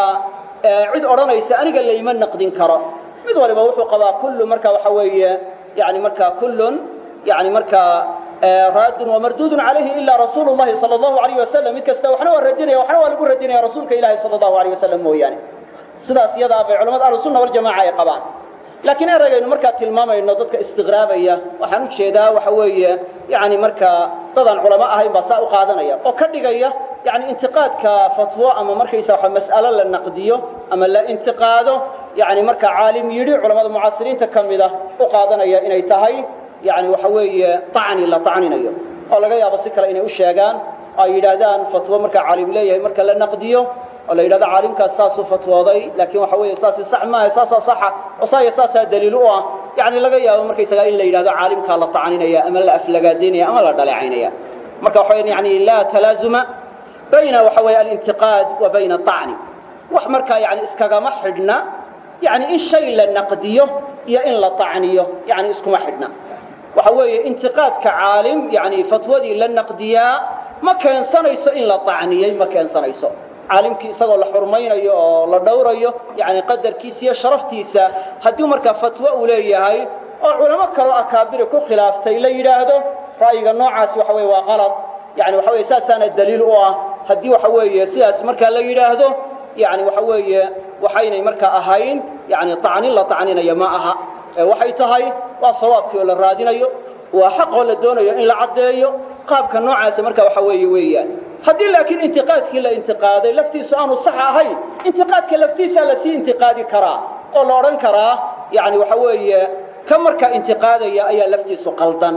cid oranaysa aniga leeyma naqdin karo mid waliba wuxuu qabaa kullu marka waxa weeye yaani marka kullun yaani marka raad wa mardud alayhi illa rasuulullah sallallahu alayhi wasallam kasta waxna waa radinaya waxna waa lagu radinaya rasuulka ilaahi sallallahu alayhi wasallam mooyaan sidaas iyada ay culimada ahlus sunna wal jamaa ay qabaan laakiin erayaynu marka tilmaamayno dadka istiqraabaya waxaan u jeedaa waxa weeye yaani marka dadan culimo ahayn baa saa u qaadanaya oo ka dhigaya يعني انتقادك فتوى أما مركز واحد مسألة للنقدية أما لا انتقاده يعني مركز عالم يري علماء المعاصرين تكمله وقادنا يا إني تهي يعني وحوي طعني لا طعني نيو قال جاي أبص كلا إني وشجعان أي لادان فتوى مركز عالم ليه مركز للنقدية ولا إذا عالم كأساس فتوى ضي لكن وحوي أساس صح ما أساس صح وصاي أساس دليلوه يعني لا جاي مركز جاي إلا إذا عالم كلا طعني نيا أما لا أفلق الدنيا أما لا دلعين يا مركز وحوي يعني لا تلازم بين وحوي الانتقاد وبين الطعن وحمركا يعني اسكغا محدنا يعني إن شيء للنقديه يا إن لطعنيه يعني اسكو محدنا وحوي انتقاد كعالم يعني فتوى للنقديه ما كان سنيسو إن لطعنيه ما كان سنيسو عالم كي اسغو لحرمينيو او لا دوريو يعني قدر كيسيا شرفتيسا hadii marka fatwa uu leeyahay oo culimo kale akaabir ku khilaaftay la yiraahdo ra'yiga noocaas waxa way waa qalad يعني waxa way saasana daliil u ah hadii waxa weeye sidaas marka la yiraahdo يعني waxa weeye waxaynay marka ahayn يعني طعن la طعنinayo ma aha ee waxay tahay waa sawaabkii la raadinayo waa xaq la doonayo in la cadeeyo qaabka noocaas marka waxa weeye weeyaan hadii laakiin intiqaadkii la intiqaaday laftiisu aanu sax ahayn intiqaadka laftiisa la si intiqaadi kara oo la oran kara يعني waxa weeye ka marka intiqaadaya ayaa laftiisu qaldan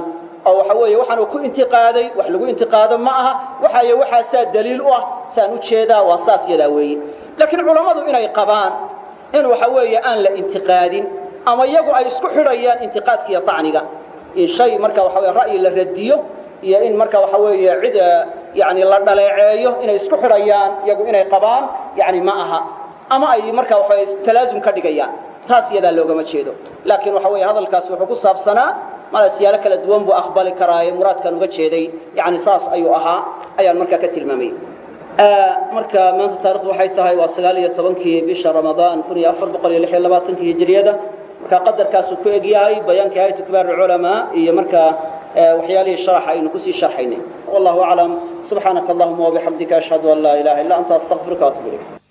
oo waxa weeye waxaan uu ku intiqaaday wax lagu intiqaado ma aha waxay waxa saa daliil u ah saan u jeedaa waa saas yada weeye laakiin culimadu inay qabaan in waxa weeye aan la intiqaadin ama iyagu ay isku xidhayaan intiqaadka iyo tacniga in shay marka waxa weeye ra'yi la radiyo iyo in marka waxa weeye cid yaani la dhaleeceeyo inay isku xidhayaan iyagu inay qabaan yaani ma aha ama ay marka waxa talaasum ka dhigayaan taas iyada loogama jeedo laakiin waxa weeye hadalkaas wuxuu ku saabsanaa mala siyaalo kala duwan buu aqbali karaayo muraadkan uga jeeday yaani saas ayuu ahaa ayaan marka ka tilmaamay marka maanta taariikhdu waxay tahay waa sagaal iyo tobankii bisha ramadaan kun iyo afar boqol iyo lix iyo labaatan hijriyada marka qadarkaas uu ku egyahay bayaanka hay'atu kibaar ulama iyo marka waxyaalihi sharaxa aynu ku sii sharxaynay wallahu a'lam subhanaka allahumma wa bihamdika ashhadu an la ilaha illa anta astaghfiruka wa atubu ilayk